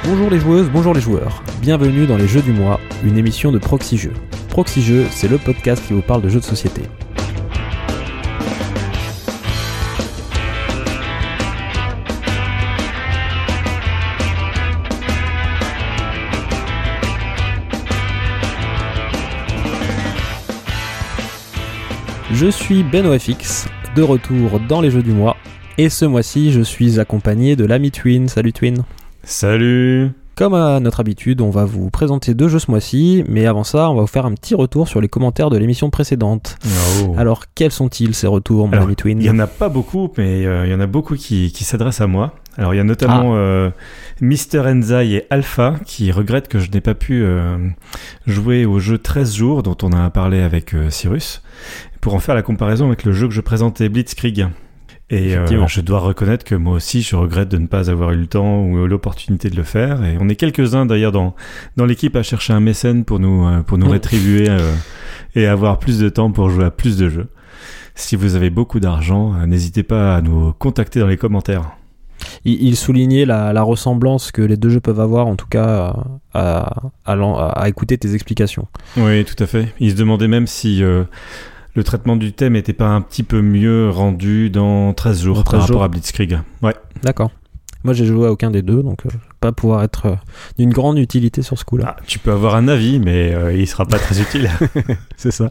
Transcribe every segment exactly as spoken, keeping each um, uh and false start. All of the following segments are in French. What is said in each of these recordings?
Bonjour les joueuses, bonjour les joueurs. Bienvenue dans les Jeux du mois, une émission de Proxy Jeux. Proxy Jeux, c'est le podcast qui vous parle de jeux de société. Je suis BenOFX, de retour dans les Jeux du mois, et ce mois-ci je suis accompagné de l'ami Twin. Salut Twin. Salut. Comme à notre habitude, on va vous présenter deux jeux ce mois-ci, mais avant ça, on va vous faire un petit retour sur les commentaires de l'émission précédente. Oh. Alors, quels sont-ils ces retours, mon Alors, ami Twin ? Il y en a pas beaucoup, mais euh, il y en a beaucoup qui, qui s'adressent à moi. Alors, il y a notamment ah. euh, Mister Enzai et Alpha qui regrettent que je n'ai pas pu euh, jouer au jeu treize jours dont on a parlé avec euh, Cyrus, pour en faire la comparaison avec le jeu que je présentais, Blitzkrieg. Et euh, je dois reconnaître que moi aussi, je regrette de ne pas avoir eu le temps ou l'opportunité de le faire. Et on est quelques-uns d'ailleurs dans, dans l'équipe à chercher un mécène pour nous, euh, pour nous mmh. rétribuer euh, et avoir plus de temps pour jouer à plus de jeux. Si vous avez beaucoup d'argent, euh, n'hésitez pas à nous contacter dans les commentaires. Il, il soulignait la, la ressemblance que les deux jeux peuvent avoir, en tout cas, à, à, à, à écouter tes explications. Oui, tout à fait. Il se demandait même si... Euh, le traitement du thème n'était pas un petit peu mieux rendu dans treize jours par rapport à Blitzkrieg. Ouais. D'accord. Moi, j'ai joué à aucun des deux, donc euh, je ne vais pas pouvoir être euh, d'une grande utilité sur ce coup-là. Ah, tu peux avoir un avis, mais euh, il ne sera pas très utile. C'est ça.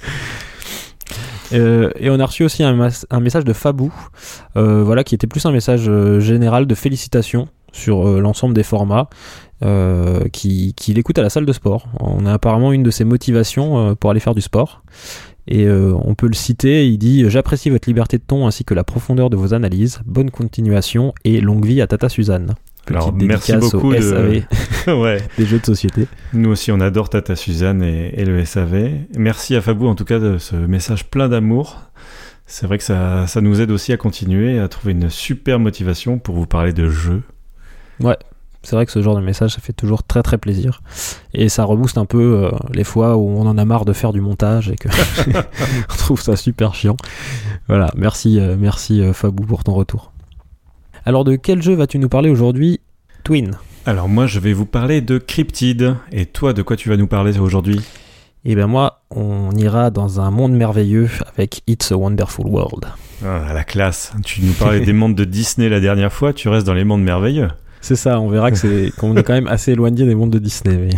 Euh, et on a reçu aussi un, mas- un message de Fabou, euh, voilà, qui était plus un message euh, général de félicitations sur euh, l'ensemble des formats, euh, qui, qui l'écoute à la salle de sport. On a apparemment une de ses motivations euh, pour aller faire du sport. Et euh, on peut le citer, il dit « J'apprécie votre liberté de ton ainsi que la profondeur de vos analyses. Bonne continuation et longue vie à Tata Suzanne. » Alors, merci beaucoup au de... S A V ouais. des jeux de société. Nous aussi, on adore Tata Suzanne et, et le S A V. Merci à Fabou, en tout cas, de ce message plein d'amour. C'est vrai que ça, ça nous aide aussi à continuer, à trouver une super motivation pour vous parler de jeux. Ouais. C'est vrai que ce genre de message, ça fait toujours très très plaisir. Et ça rebooste un peu euh, les fois où on en a marre de faire du montage et que on trouve ça super chiant. Voilà, merci, euh, merci euh, Fabou pour ton retour. Alors de quel jeu vas-tu nous parler aujourd'hui, Twin ? Alors moi, je vais vous parler de Cryptid. Et toi, de quoi tu vas nous parler aujourd'hui ? Eh bien moi, on ira dans un monde merveilleux avec It's a Wonderful World. Ah, la classe. Tu nous parlais des mondes de Disney la dernière fois, tu restes dans les mondes merveilleux. C'est ça, on verra que c'est, qu'on est quand même assez éloigné des mondes de Disney. Mais...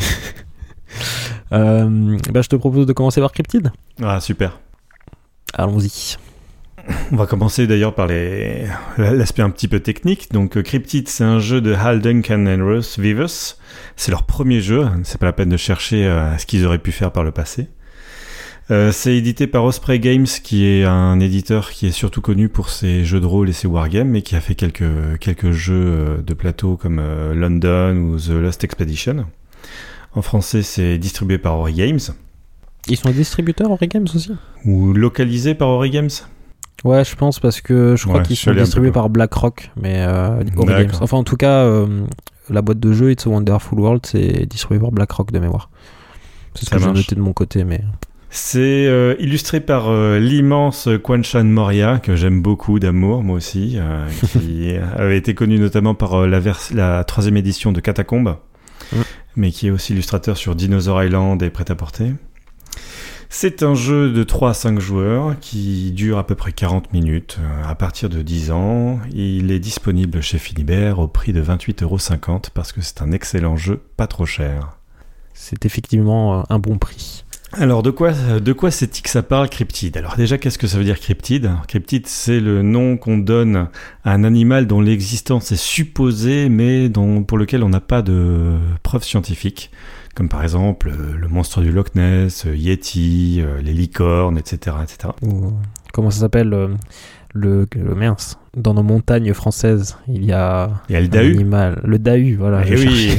euh, bah, je te propose de commencer par Cryptid. Ah, super. Allons-y. On va commencer d'ailleurs par les... l'aspect un petit peu technique. Donc, Cryptid, c'est un jeu de Hal Duncan et Russ Vivers. C'est leur premier jeu. C'est pas la peine de chercher euh, ce qu'ils auraient pu faire par le passé. Euh, c'est édité par Osprey Games, qui est un éditeur qui est surtout connu pour ses jeux de rôle et ses wargames, mais qui a fait quelques, quelques jeux de plateau comme euh, London ou The Lost Expedition. En français, c'est distribué par Ori Games. Ils sont distributeurs Ori Games aussi ? Ou localisés par Ori Games ? Ouais, je pense, parce que je crois ouais, qu'ils sont distribués par BlackRock, mais euh, Ori Games. Enfin, en tout cas, euh, la boîte de jeu It's a Wonderful World, c'est distribué par BlackRock de mémoire. C'est ce Ça que marche. J'ai noté de mon côté, mais... C'est euh, illustré par euh, l'immense Kwanchan Moria, que j'aime beaucoup d'amour, moi aussi, euh, qui avait été connu notamment par euh, la, vers- la troisième édition de Catacombes, mmh. mais qui est aussi illustrateur sur Dinosaur Island et Prêt-à-Porter. C'est un jeu de trois à cinq joueurs qui dure à peu près quarante minutes, euh, à partir de dix ans. Il est disponible chez Philibert au prix de vingt-huit euros cinquante parce que c'est un excellent jeu, pas trop cher. C'est effectivement un bon prix. Alors, de quoi, de quoi c'est-il que ça parle, Cryptid ? Alors déjà, qu'est-ce que ça veut dire Cryptid ? Alors, Cryptid, c'est le nom qu'on donne à un animal dont l'existence est supposée, mais dont, pour lequel on n'a pas de preuves scientifiques, comme par exemple le monstre du Loch Ness, Yeti, les licornes, et cetera, et cetera. Ou, comment ça s'appelle le, le, le mince. Dans nos montagnes françaises, il y a, il y a le dahu. Animal, le dahu, voilà. Eh oui.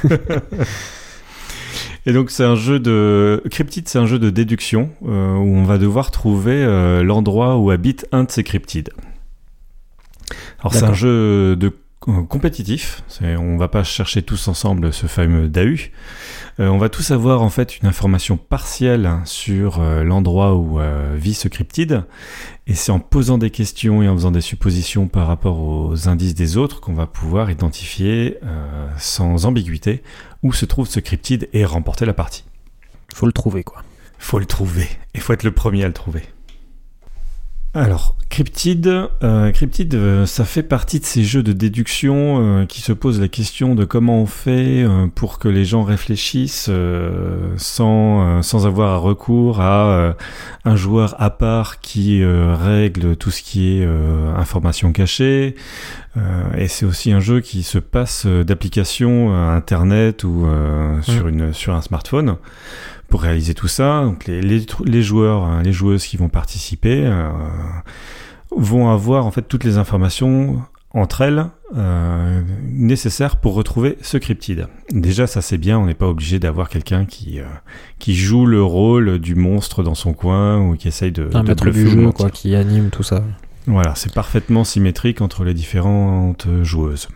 Et donc c'est un jeu de Cryptid, c'est un jeu de déduction euh, où on va devoir trouver euh, l'endroit où habite un de ces cryptides. Alors D'accord. C'est un jeu de compétitif. C'est, on va pas chercher tous ensemble ce fameux D A U. Euh, on va tous avoir en fait une information partielle sur euh, l'endroit où euh, vit ce cryptide. Et c'est en posant des questions et en faisant des suppositions par rapport aux indices des autres qu'on va pouvoir identifier euh, sans ambiguïté où se trouve ce cryptide et remporter la partie. Faut le trouver, quoi. Faut le trouver. Et faut être le premier à le trouver. Alors, Cryptid, euh, Cryptid euh, ça fait partie de ces jeux de déduction euh, qui se posent la question de comment on fait euh, pour que les gens réfléchissent euh, sans, euh, sans avoir recours à euh, un joueur à part qui euh, règle tout ce qui est euh, information cachée. Euh, et c'est aussi un jeu qui se passe d'applications euh, Internet ou euh, mmh. sur, une, sur un smartphone. Pour réaliser tout ça, donc les, les, les joueurs, les joueuses qui vont participer euh, vont avoir en fait toutes les informations entre elles euh, nécessaires pour retrouver ce cryptide. Déjà, ça c'est bien, on n'est pas obligé d'avoir quelqu'un qui euh, qui joue le rôle du monstre dans son coin ou qui essaye de, un de maître bluffer du ou jeu, mentir. quoi, qui anime tout ça. Voilà, c'est parfaitement symétrique entre les différentes joueuses.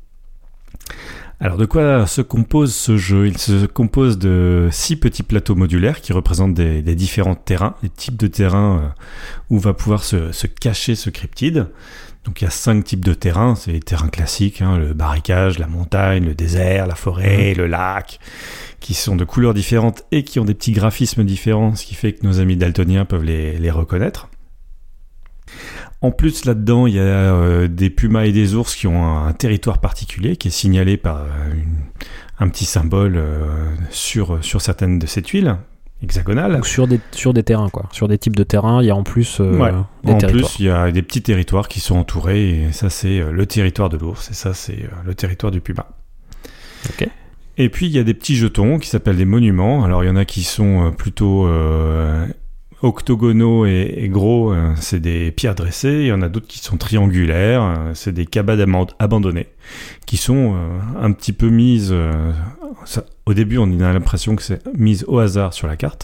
Alors, de quoi se compose ce jeu ? Il se compose de six petits plateaux modulaires qui représentent des, des différents terrains, les types de terrains euh, où va pouvoir se, se cacher ce cryptide. Donc, il y a cinq types de terrains. C'est les terrains classiques, hein, le marécage, la montagne, le désert, la forêt, mmh. le lac, qui sont de couleurs différentes et qui ont des petits graphismes différents, ce qui fait que nos amis daltoniens peuvent les, les reconnaître. En plus, là-dedans, il y a euh, des pumas et des ours qui ont un, un territoire particulier qui est signalé par euh, une, un petit symbole euh, sur, sur certaines de ces tuiles hexagonales. Donc sur des, sur des terrains, quoi. Sur des types de terrains, il y a en plus euh, ouais. des en territoires. En plus, il y a des petits territoires qui sont entourés, et ça, c'est euh, le territoire de l'ours, et ça, c'est euh, le territoire du puma. Ok. Et puis, il y a des petits jetons qui s'appellent des monuments. Alors, il y en a qui sont euh, plutôt... Euh, octogonaux et, et gros, euh, c'est des pierres dressées. Il y en a d'autres qui sont triangulaires, euh, c'est des cabanes am- abandonnées, qui sont euh, un petit peu mises... Euh, ça, au début, on a l'impression que c'est mise au hasard sur la carte.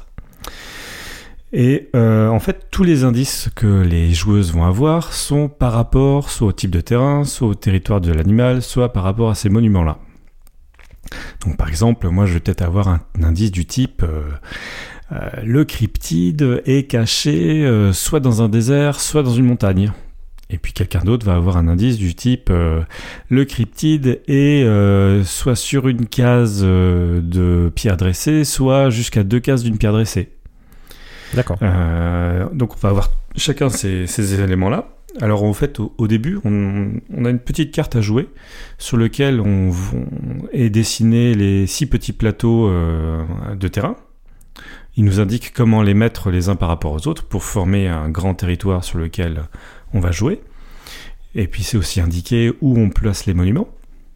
Et euh, en fait, tous les indices que les joueuses vont avoir sont par rapport soit au type de terrain, soit au territoire de l'animal, soit par rapport à ces monuments-là. Donc par exemple, moi je vais peut-être avoir un, un indice du type... Euh, Euh, le cryptide est caché euh, soit dans un désert, soit dans une montagne. Et puis quelqu'un d'autre va avoir un indice du type euh, le cryptide est euh, soit sur une case euh, de pierre dressée, soit jusqu'à deux cases d'une pierre dressée. D'accord. Euh, donc on va avoir chacun ces, ces éléments-là. Alors en fait, au, au début, on, on a une petite carte à jouer sur laquelle on, on est dessiné les six petits plateaux euh, de terrain. Il nous indique comment les mettre les uns par rapport aux autres pour former un grand territoire sur lequel on va jouer. Et puis c'est aussi indiqué où on place les monuments.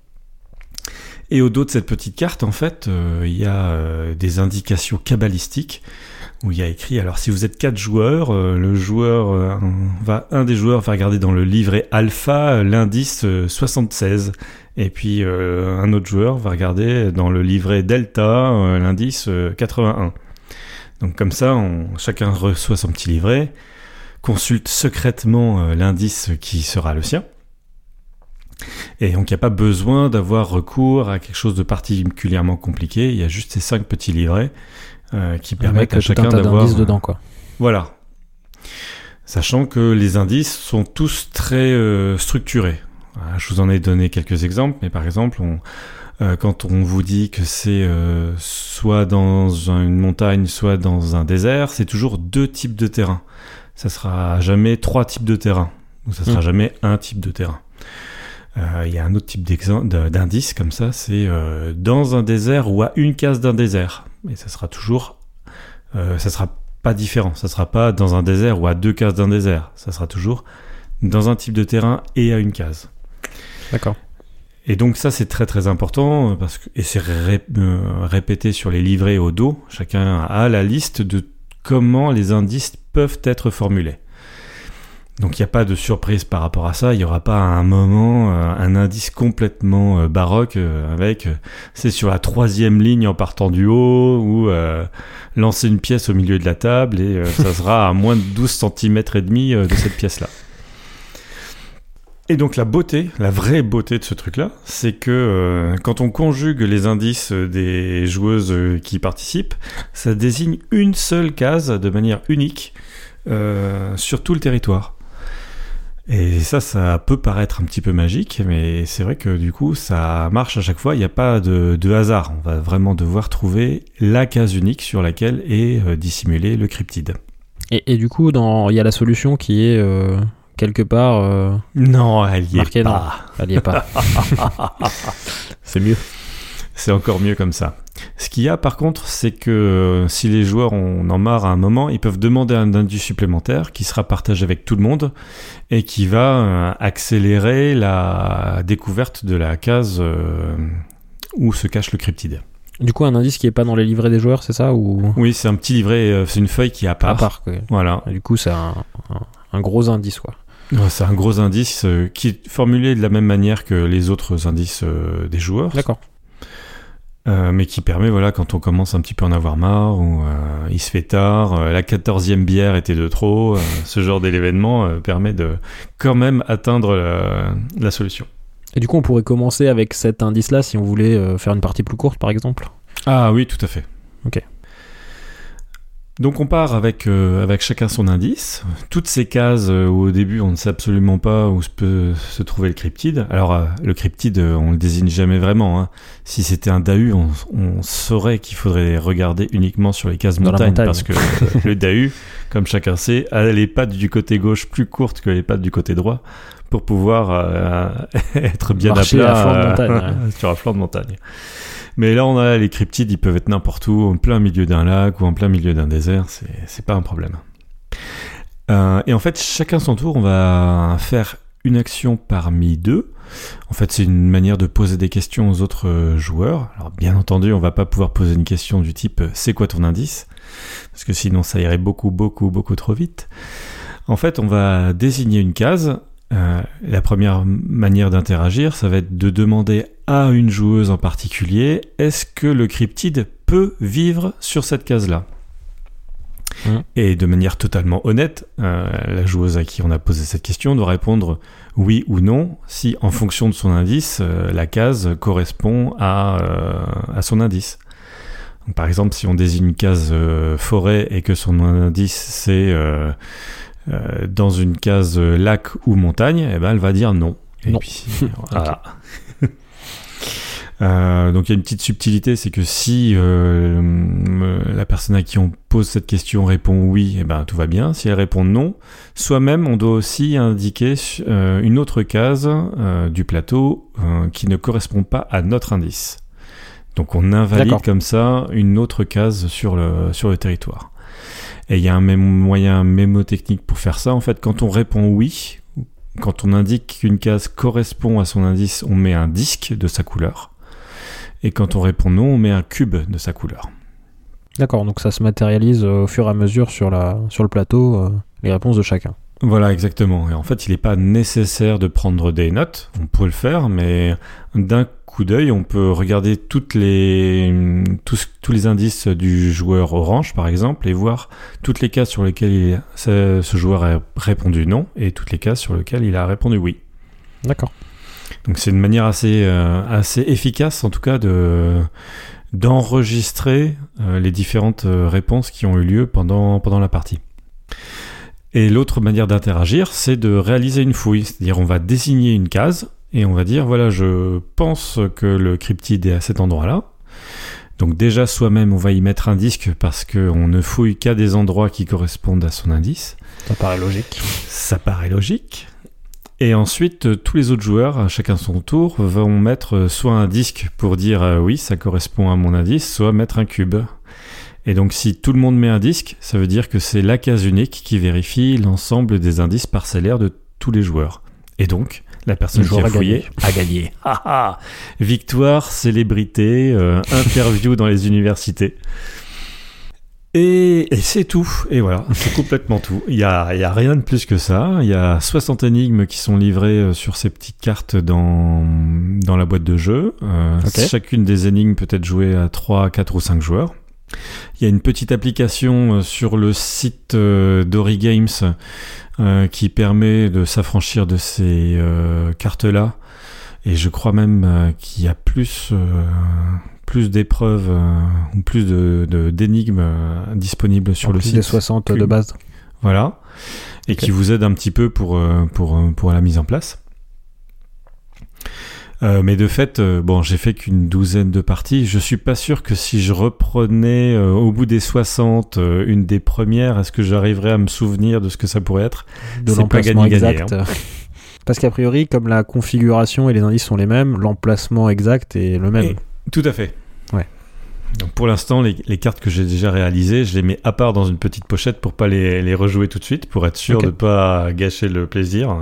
Et au dos de cette petite carte, en fait, euh, il y a euh, des indications cabalistiques où il y a écrit, alors si vous êtes quatre joueurs, euh, le joueur euh, va, un des joueurs va regarder dans le livret alpha euh, l'indice euh, soixante-seize. Et puis euh, un autre joueur va regarder dans le livret delta euh, l'indice euh, quatre-vingt-un. Donc comme ça, on, chacun reçoit son petit livret, consulte secrètement euh, l'indice qui sera le sien. Et donc il n'y a pas besoin d'avoir recours à quelque chose de particulièrement compliqué. Il y a juste ces cinq petits livrets euh, qui permettent à chacun d'avoir... d'indices dedans, quoi. Voilà. Sachant que les indices sont tous très euh, structurés. Voilà, je vous en ai donné quelques exemples, mais par exemple... on Euh, quand on vous dit que c'est euh, soit dans une montagne, soit dans un désert, c'est toujours deux types de terrain. Ça sera jamais trois types de terrain. Ou ça sera mmh. jamais un type de terrain. Il euh, y a un autre type d'indice comme ça, c'est euh, dans un désert ou à une case d'un désert. Et ça sera toujours... Euh, ça sera pas différent. Ça sera pas dans un désert ou à deux cases d'un désert. Ça sera toujours dans un type de terrain et à une case. D'accord. Et donc ça c'est très très important parce que et c'est ré, euh, répété sur les livrets au dos. Chacun a la liste de comment les indices peuvent être formulés. Donc il n'y a pas de surprise par rapport à ça. Il n'y aura pas à un moment euh, un indice complètement euh, baroque euh, avec euh, c'est sur la troisième ligne en partant du haut ou euh, lancer une pièce au milieu de la table et euh, ça sera à moins de douze centimètres et demi euh, de cette pièce là. Et donc la beauté, la vraie beauté de ce truc-là, c'est que euh, quand on conjugue les indices des joueuses qui participent, ça désigne une seule case de manière unique euh, sur tout le territoire. Et ça, ça peut paraître un petit peu magique, mais c'est vrai que du coup, ça marche à chaque fois. Il n'y a pas de, de hasard. On va vraiment devoir trouver la case unique sur laquelle est euh, dissimulé le cryptide. Et, et du coup, dans... il y a la solution qui est... Euh... quelque part euh, non, elle y marquée, est pas. Non, elle y est pas. C'est mieux. C'est encore mieux comme ça. Ce qu'il y a par contre, c'est que euh, si les joueurs en ont marre à un moment, ils peuvent demander un indice supplémentaire qui sera partagé avec tout le monde et qui va euh, accélérer la découverte de la case euh, où se cache le cryptide. Du coup, un indice qui est pas dans les livrets des joueurs, c'est ça ou... Oui, c'est un petit livret, euh, c'est une feuille qui est à part. À part, quoi. Voilà. Et du coup, c'est un, un, un gros indice, quoi. Ouais, c'est un gros indice euh, qui est formulé de la même manière que les autres indices euh, des joueurs. D'accord. Euh, mais qui permet, voilà, quand on commence un petit peu à en avoir marre, ou euh, il se fait tard, euh, la quatorzième bière était de trop, euh, ce genre d'événement euh, permet de quand même atteindre la, la solution. Et du coup, on pourrait commencer avec cet indice-là si on voulait euh, faire une partie plus courte, par exemple. Ah oui, tout à fait. Ok. Donc on part avec, euh, avec chacun son indice. Toutes ces cases euh, où au début on ne sait absolument pas où se peut se trouver le cryptide. Alors euh, le cryptide, euh, on le désigne jamais vraiment. Hein. Si c'était un Dahu, on, on saurait qu'il faudrait regarder uniquement sur les cases montagne, montagne, parce que euh, le Dahu, comme chacun sait, a les pattes du côté gauche plus courtes que les pattes du côté droit pour pouvoir euh, être bien marcher à plat à flanc de montagne, euh, ouais. sur un flanc de montagne. Mais là, on a les cryptides, ils peuvent être n'importe où, en plein milieu d'un lac ou en plein milieu d'un désert, c'est, c'est pas un problème. Euh, et en fait, chacun son tour, on va faire une action parmi deux. En fait, c'est une manière de poser des questions aux autres joueurs. Alors, bien entendu, on va pas pouvoir poser une question du type « c'est quoi ton indice ?» parce que sinon, ça irait beaucoup, beaucoup, beaucoup trop vite. En fait, on va désigner une case. Euh, la première manière d'interagir, ça va être de demander à une joueuse en particulier, est-ce que le cryptide peut vivre sur cette case-là ? Mmh. Et de manière totalement honnête, euh, la joueuse à qui on a posé cette question doit répondre oui ou non, si en fonction de son indice, euh, la case correspond à, euh, à son indice. Donc, par exemple, si on désigne une case euh, forêt et que son indice c'est... Euh, Euh, dans une case euh, lac ou montagne, eh ben, elle va dire non. Et non. puis, voilà. euh, donc il y a une petite subtilité, c'est que si euh, la personne à qui on pose cette question répond oui, eh ben, tout va bien. Si elle répond non, soi-même, on doit aussi indiquer euh, une autre case euh, du plateau euh, qui ne correspond pas à notre indice. Donc on invalide D'accord. comme ça une autre case sur le, sur le territoire. Et il y a un même moyen mémotechnique pour faire ça. En fait, quand on répond oui, quand on indique qu'une case correspond à son indice, on met un disque de sa couleur. Et quand on répond non, on met un cube de sa couleur. D'accord, donc ça se matérialise au fur et à mesure sur, la, sur le plateau, euh, les réponses de chacun. Voilà, exactement. Et en fait, il n'est pas nécessaire de prendre des notes. On peut le faire, mais d'un coup d'œil, on peut regarder toutes les, tous, tous les indices du joueur orange, par exemple, et voir toutes les cases sur lesquelles il, ce, ce joueur a répondu non, et toutes les cases sur lesquelles il a répondu oui. D'accord. Donc c'est une manière assez, euh, assez efficace, en tout cas, de, d'enregistrer euh, les différentes réponses qui ont eu lieu pendant, pendant la partie. Et l'autre manière d'interagir, c'est de réaliser une fouille. C'est-à-dire, on va désigner une case et on va dire, voilà, je pense que le cryptide est à cet endroit-là. Donc déjà, soi-même, on va y mettre un disque parce qu'on ne fouille qu'à des endroits qui correspondent à son indice. Ça paraît logique. Ça paraît logique. Et ensuite, tous les autres joueurs, chacun son tour, vont mettre soit un disque pour dire euh, oui, ça correspond à mon indice, soit mettre un cube. Et donc, si tout le monde met un disque, ça veut dire que c'est la case unique qui vérifie l'ensemble des indices parcellaires de tous les joueurs. Et donc, la personne qui a fouillé a gagné. Victoire, célébrité, euh, interview dans les universités. Et, et c'est tout. Et voilà, c'est complètement tout. Il y a, il y a rien de plus que ça. Il y a soixante énigmes qui sont livrées sur ces petites cartes dans, dans la boîte de jeu. Euh, okay. Chacune des énigmes peut être jouée à trois, quatre ou cinq joueurs. Il y a une petite application sur le site euh, d'Origames euh, qui permet de s'affranchir de ces euh, cartes-là. Et je crois même euh, qu'il y a plus, euh, plus d'épreuves euh, ou plus de, de, d'énigmes euh, disponibles sur en le plus site. des soixante que, de base. Voilà. Et okay. qui vous aide un petit peu pour, euh, pour, pour la mise en place. Euh, mais de fait, euh, bon, j'ai fait qu'une douzaine de parties. Je suis pas sûr que si je reprenais euh, au bout des soixante euh, une des premières, est-ce que j'arriverais à me souvenir de ce que ça pourrait être ? De C'est l'emplacement pas gagné, exact. Gagné, hein. Parce qu'a priori, comme la configuration et les indices sont les mêmes, l'emplacement exact est le même. Et, tout à fait. Ouais. Donc pour l'instant, les, les cartes que j'ai déjà réalisées, je les mets à part dans une petite pochette pour pas les, les rejouer tout de suite, pour être sûr okay. de pas gâcher le plaisir.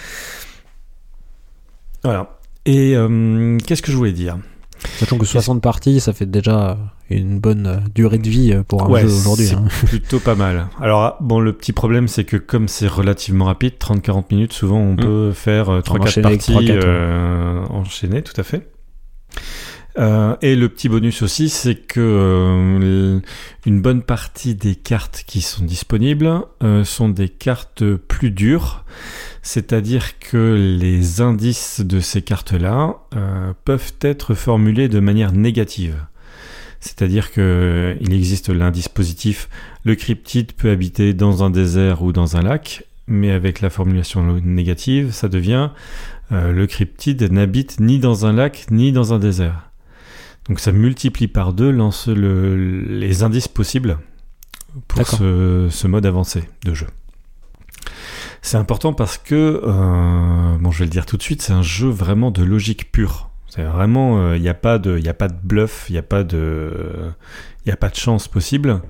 Voilà. Et euh, qu'est-ce que je voulais dire ? Sachant que soixante parties, ça fait déjà une bonne durée de vie pour un ouais, jeu aujourd'hui. C'est hein. plutôt pas mal. Alors, bon, le petit problème, c'est que comme c'est relativement rapide, trente à quarante minutes, souvent, on mmh. peut faire trois quatre parties trois, quatre, euh, ouais. enchaînées, tout à fait. Euh, et le petit bonus aussi, c'est que euh, une bonne partie des cartes qui sont disponibles euh, sont des cartes plus dures. C'est-à-dire que les indices de ces cartes-là euh, peuvent être formulés de manière négative. C'est-à-dire que il existe l'indice positif, le cryptide peut habiter dans un désert ou dans un lac, mais avec la formulation négative, ça devient euh, le cryptide n'habite ni dans un lac ni dans un désert. Donc ça multiplie par deux lance le, les indices possibles pour ce, ce mode avancé de jeu. C'est important parce que, euh, bon, je vais le dire tout de suite, c'est un jeu vraiment de logique pure. C'est vraiment, il euh, n'y a pas de, il y a pas de bluff, il n'y a pas de, il y a pas de chance possible.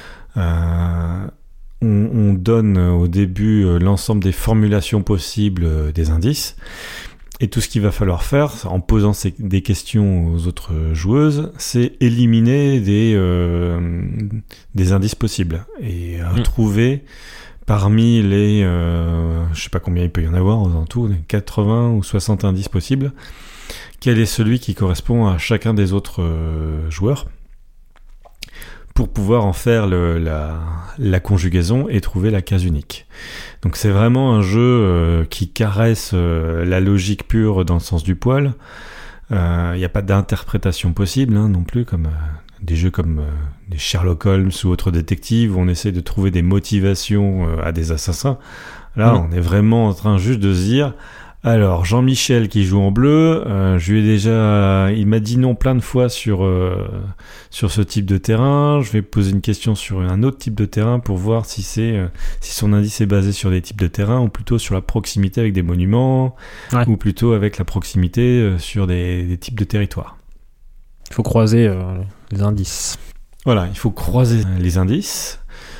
Euh, on, on donne au début euh, l'ensemble des formulations possibles euh, des indices, et tout ce qu'il va falloir faire, en posant ces, des questions aux autres joueuses, c'est éliminer des, euh, des indices possibles et mmh. trouver parmi les, euh, je sais pas combien il peut y en avoir en tout, quatre-vingts ou soixante indices possibles, quel est celui qui correspond à chacun des autres euh, joueurs pour pouvoir en faire le, la, la conjugaison et trouver la case unique. Donc c'est vraiment un jeu euh, qui caresse euh, la logique pure dans le sens du poil. Il euh, n'y a pas d'interprétation possible hein, non plus, comme... Euh, des jeux comme euh, des Sherlock Holmes ou autres détectives où on essaie de trouver des motivations euh, à des assassins. Là, mmh. on est vraiment en train juste de se dire alors, Jean-Michel qui joue en bleu, euh, je lui ai déjà... Il m'a dit non plein de fois sur, euh, sur ce type de terrain. Je vais poser une question sur un autre type de terrain pour voir si, c'est, euh, si son indice est basé sur des types de terrain ou plutôt sur la proximité avec des monuments ouais. ou plutôt avec la proximité euh, sur des, des types de territoires. Il faut croiser euh, les indices. Voilà, il faut croiser les indices.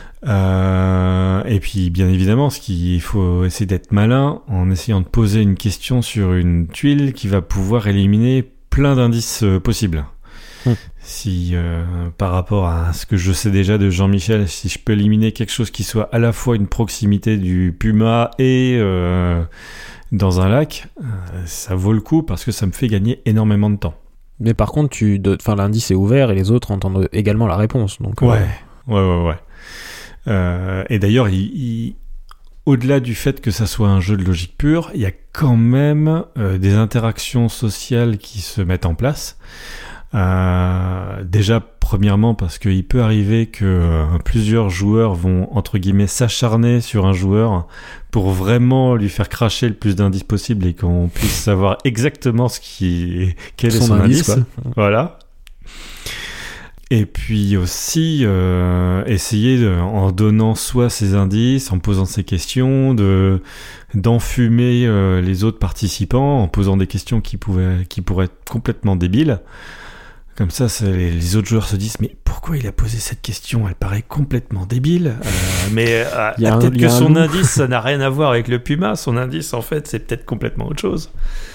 Euh, et puis, bien évidemment, ce qu'il faut essayer d'être malin en essayant de poser une question sur une tuile qui va pouvoir éliminer plein d'indices euh, possibles. Mmh. Si, euh, par rapport à ce que je sais déjà de Jean-Michel, si je peux éliminer quelque chose qui soit à la fois une proximité du puma et euh, dans un lac, euh, ça vaut le coup parce que ça me fait gagner énormément de temps. Mais par contre, tu de... enfin, l'indice est ouvert et les autres entendent également la réponse. Donc, ouais, euh... ouais, ouais, ouais. Euh, et d'ailleurs, il, il... au-delà du fait que ça soit un jeu de logique pure, il y a quand même euh, des interactions sociales qui se mettent en place. Euh, déjà, premièrement, parce qu'il peut arriver que euh, plusieurs joueurs vont, entre guillemets, s'acharner sur un joueur pour vraiment lui faire cracher le plus d'indices possible et qu'on puisse savoir exactement ce qui, quel son est son indice. indice voilà. Et puis aussi, euh, essayer, de, en donnant soit ses indices, en posant ses questions, de, d'enfumer euh, les autres participants, en posant des questions qui, pouvaient, qui pourraient être complètement débiles. Comme ça, les, les autres joueurs se disent « Mais pourquoi il a posé cette question ? Elle paraît complètement débile. Euh, mais euh, peut-être que son indice, ça n'a rien à voir avec le puma. Son indice, en fait, c'est peut-être complètement autre chose. »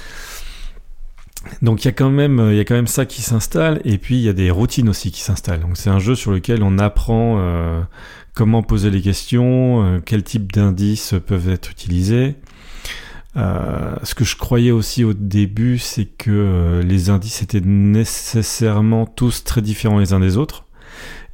Donc il y a quand même, il y a quand même ça qui s'installe. Et puis, il y a des routines aussi qui s'installent. Donc c'est un jeu sur lequel on apprend euh, comment poser les questions, euh, quels types d'indices peuvent être utilisés. Euh, ce que je croyais aussi au début, c'est que euh, les indices étaient nécessairement tous très différents les uns des autres.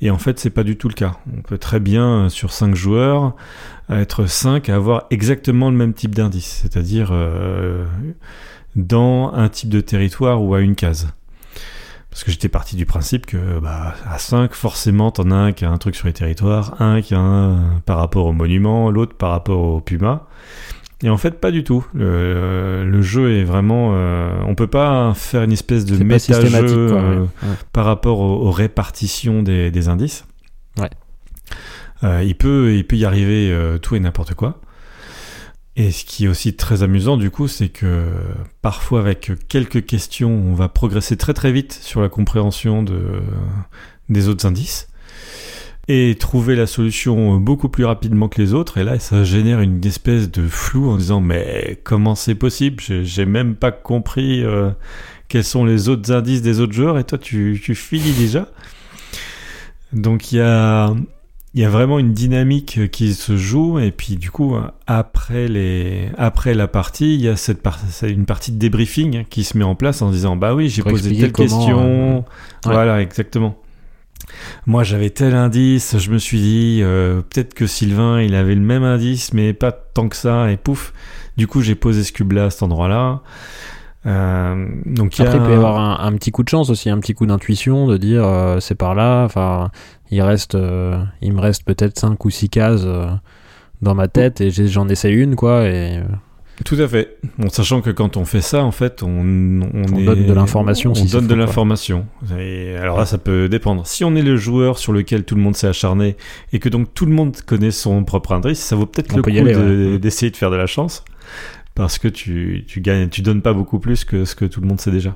Et en fait, c'est pas du tout le cas. On peut très bien, sur cinq joueurs, être cinq à avoir exactement le même type d'indice, c'est-à-dire euh, dans un type de territoire ou à une case. Parce que j'étais parti du principe que bah, à cinq, forcément, t'en as un qui a un truc sur les territoires, un qui a un par rapport au monument, l'autre par rapport au puma. Et en fait, pas du tout. Le, le jeu est vraiment... Euh, on peut pas faire une espèce de méta-jeu euh, ouais. Ouais. par rapport aux, aux répartitions des, des indices. Ouais. Euh, il, peut, il peut y arriver euh, tout et n'importe quoi. Et ce qui est aussi très amusant, du coup, c'est que parfois, avec quelques questions, on va progresser très très vite sur la compréhension de, des autres indices et trouver la solution beaucoup plus rapidement que les autres. Et là, ça génère une espèce de flou en disant « Mais comment c'est possible ? J'ai, j'ai même pas compris euh, quels sont les autres indices des autres joueurs et toi, tu, tu finis déjà ?» Donc, il y a... Il y a vraiment une dynamique qui se joue et puis du coup après les après la partie il y a cette par... une partie de débriefing qui se met en place en disant bah oui j'ai pour posé telle comment, question euh... ouais. Voilà exactement. Moi j'avais tel indice, je me suis dit euh, peut-être que Sylvain il avait le même indice mais pas tant que ça et pouf du coup j'ai posé ce cube là à cet endroit là. Euh, donc après il, y a... il peut y avoir un, un petit coup de chance aussi, un petit coup d'intuition de dire euh, c'est par là, enfin il reste euh, il me reste peut-être cinq ou six cases euh, dans ma tête et j'ai, j'en essaie une quoi et euh... Tout à fait. Bon, sachant que quand on fait ça, en fait, on, on, on est... donne de l'information. On si donne faut, de quoi. l'information. Et alors là, ça peut dépendre. Si on est le joueur sur lequel tout le monde s'est acharné et que donc tout le monde connaît son propre indice, ça vaut peut-être on le peut coup aller, de, ouais. d'essayer de faire de la chance parce que tu, tu gagnes, tu donnes pas beaucoup plus que ce que tout le monde sait déjà.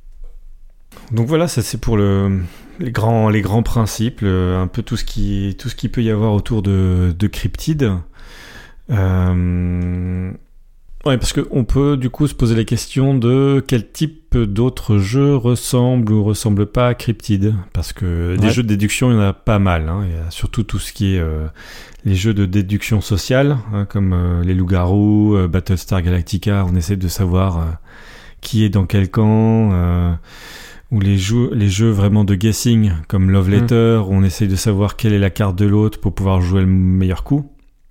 Donc voilà, ça c'est pour le, les grands, les grands principes, le, un peu tout ce qui, tout ce qui peut y avoir autour de, de Cryptid. Euh... Ouais, parce qu'on peut du coup se poser la question de quel type d'autres jeux ressemble ou ressemble pas à Cryptid. Parce que des ouais. jeux de déduction, il y en a pas mal. Hein. Il y a surtout tout ce qui est euh, les jeux de déduction sociale, hein, comme euh, les loups-garous, euh, Battlestar Galactica. On essaie de savoir euh, qui est dans quel camp. Euh, ou les jeux, les jeux vraiment de guessing, comme Love Letter, mmh. où on essaie de savoir quelle est la carte de l'autre pour pouvoir jouer le meilleur coup.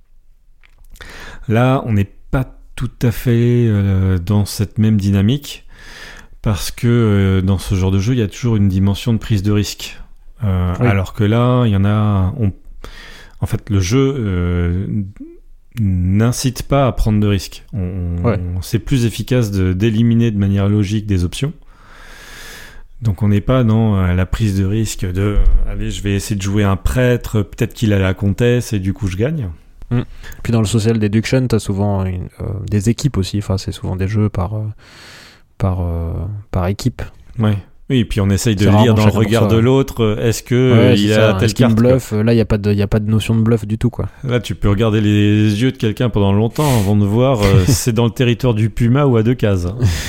Là, on n'est pas tout à fait euh, dans cette même dynamique parce que euh, dans ce genre de jeu il y a toujours une dimension de prise de risque euh, oui. alors que là il y en a on... en fait le jeu euh, n'incite pas à prendre de risques on... Ouais. c'est plus efficace de... d'éliminer de manière logique des options, donc on n'est pas dans euh, la prise de risque de euh, allez je vais essayer de jouer un prêtre, peut-être qu'il a la comtesse et du coup je gagne. Mmh. Puis dans le social deduction, t'as souvent une, euh, des équipes aussi. Enfin, c'est souvent des jeux par euh, par euh, par équipe. Ouais. Oui, et puis on essaye de lire dans le regard de l'autre. Est-ce que ouais, il a telle carte bluff. Là, il y a pas de il y a pas de notion de bluff du tout quoi. Là, tu peux regarder les yeux de quelqu'un pendant longtemps avant de voir euh, c'est dans le territoire du puma ou à deux cases.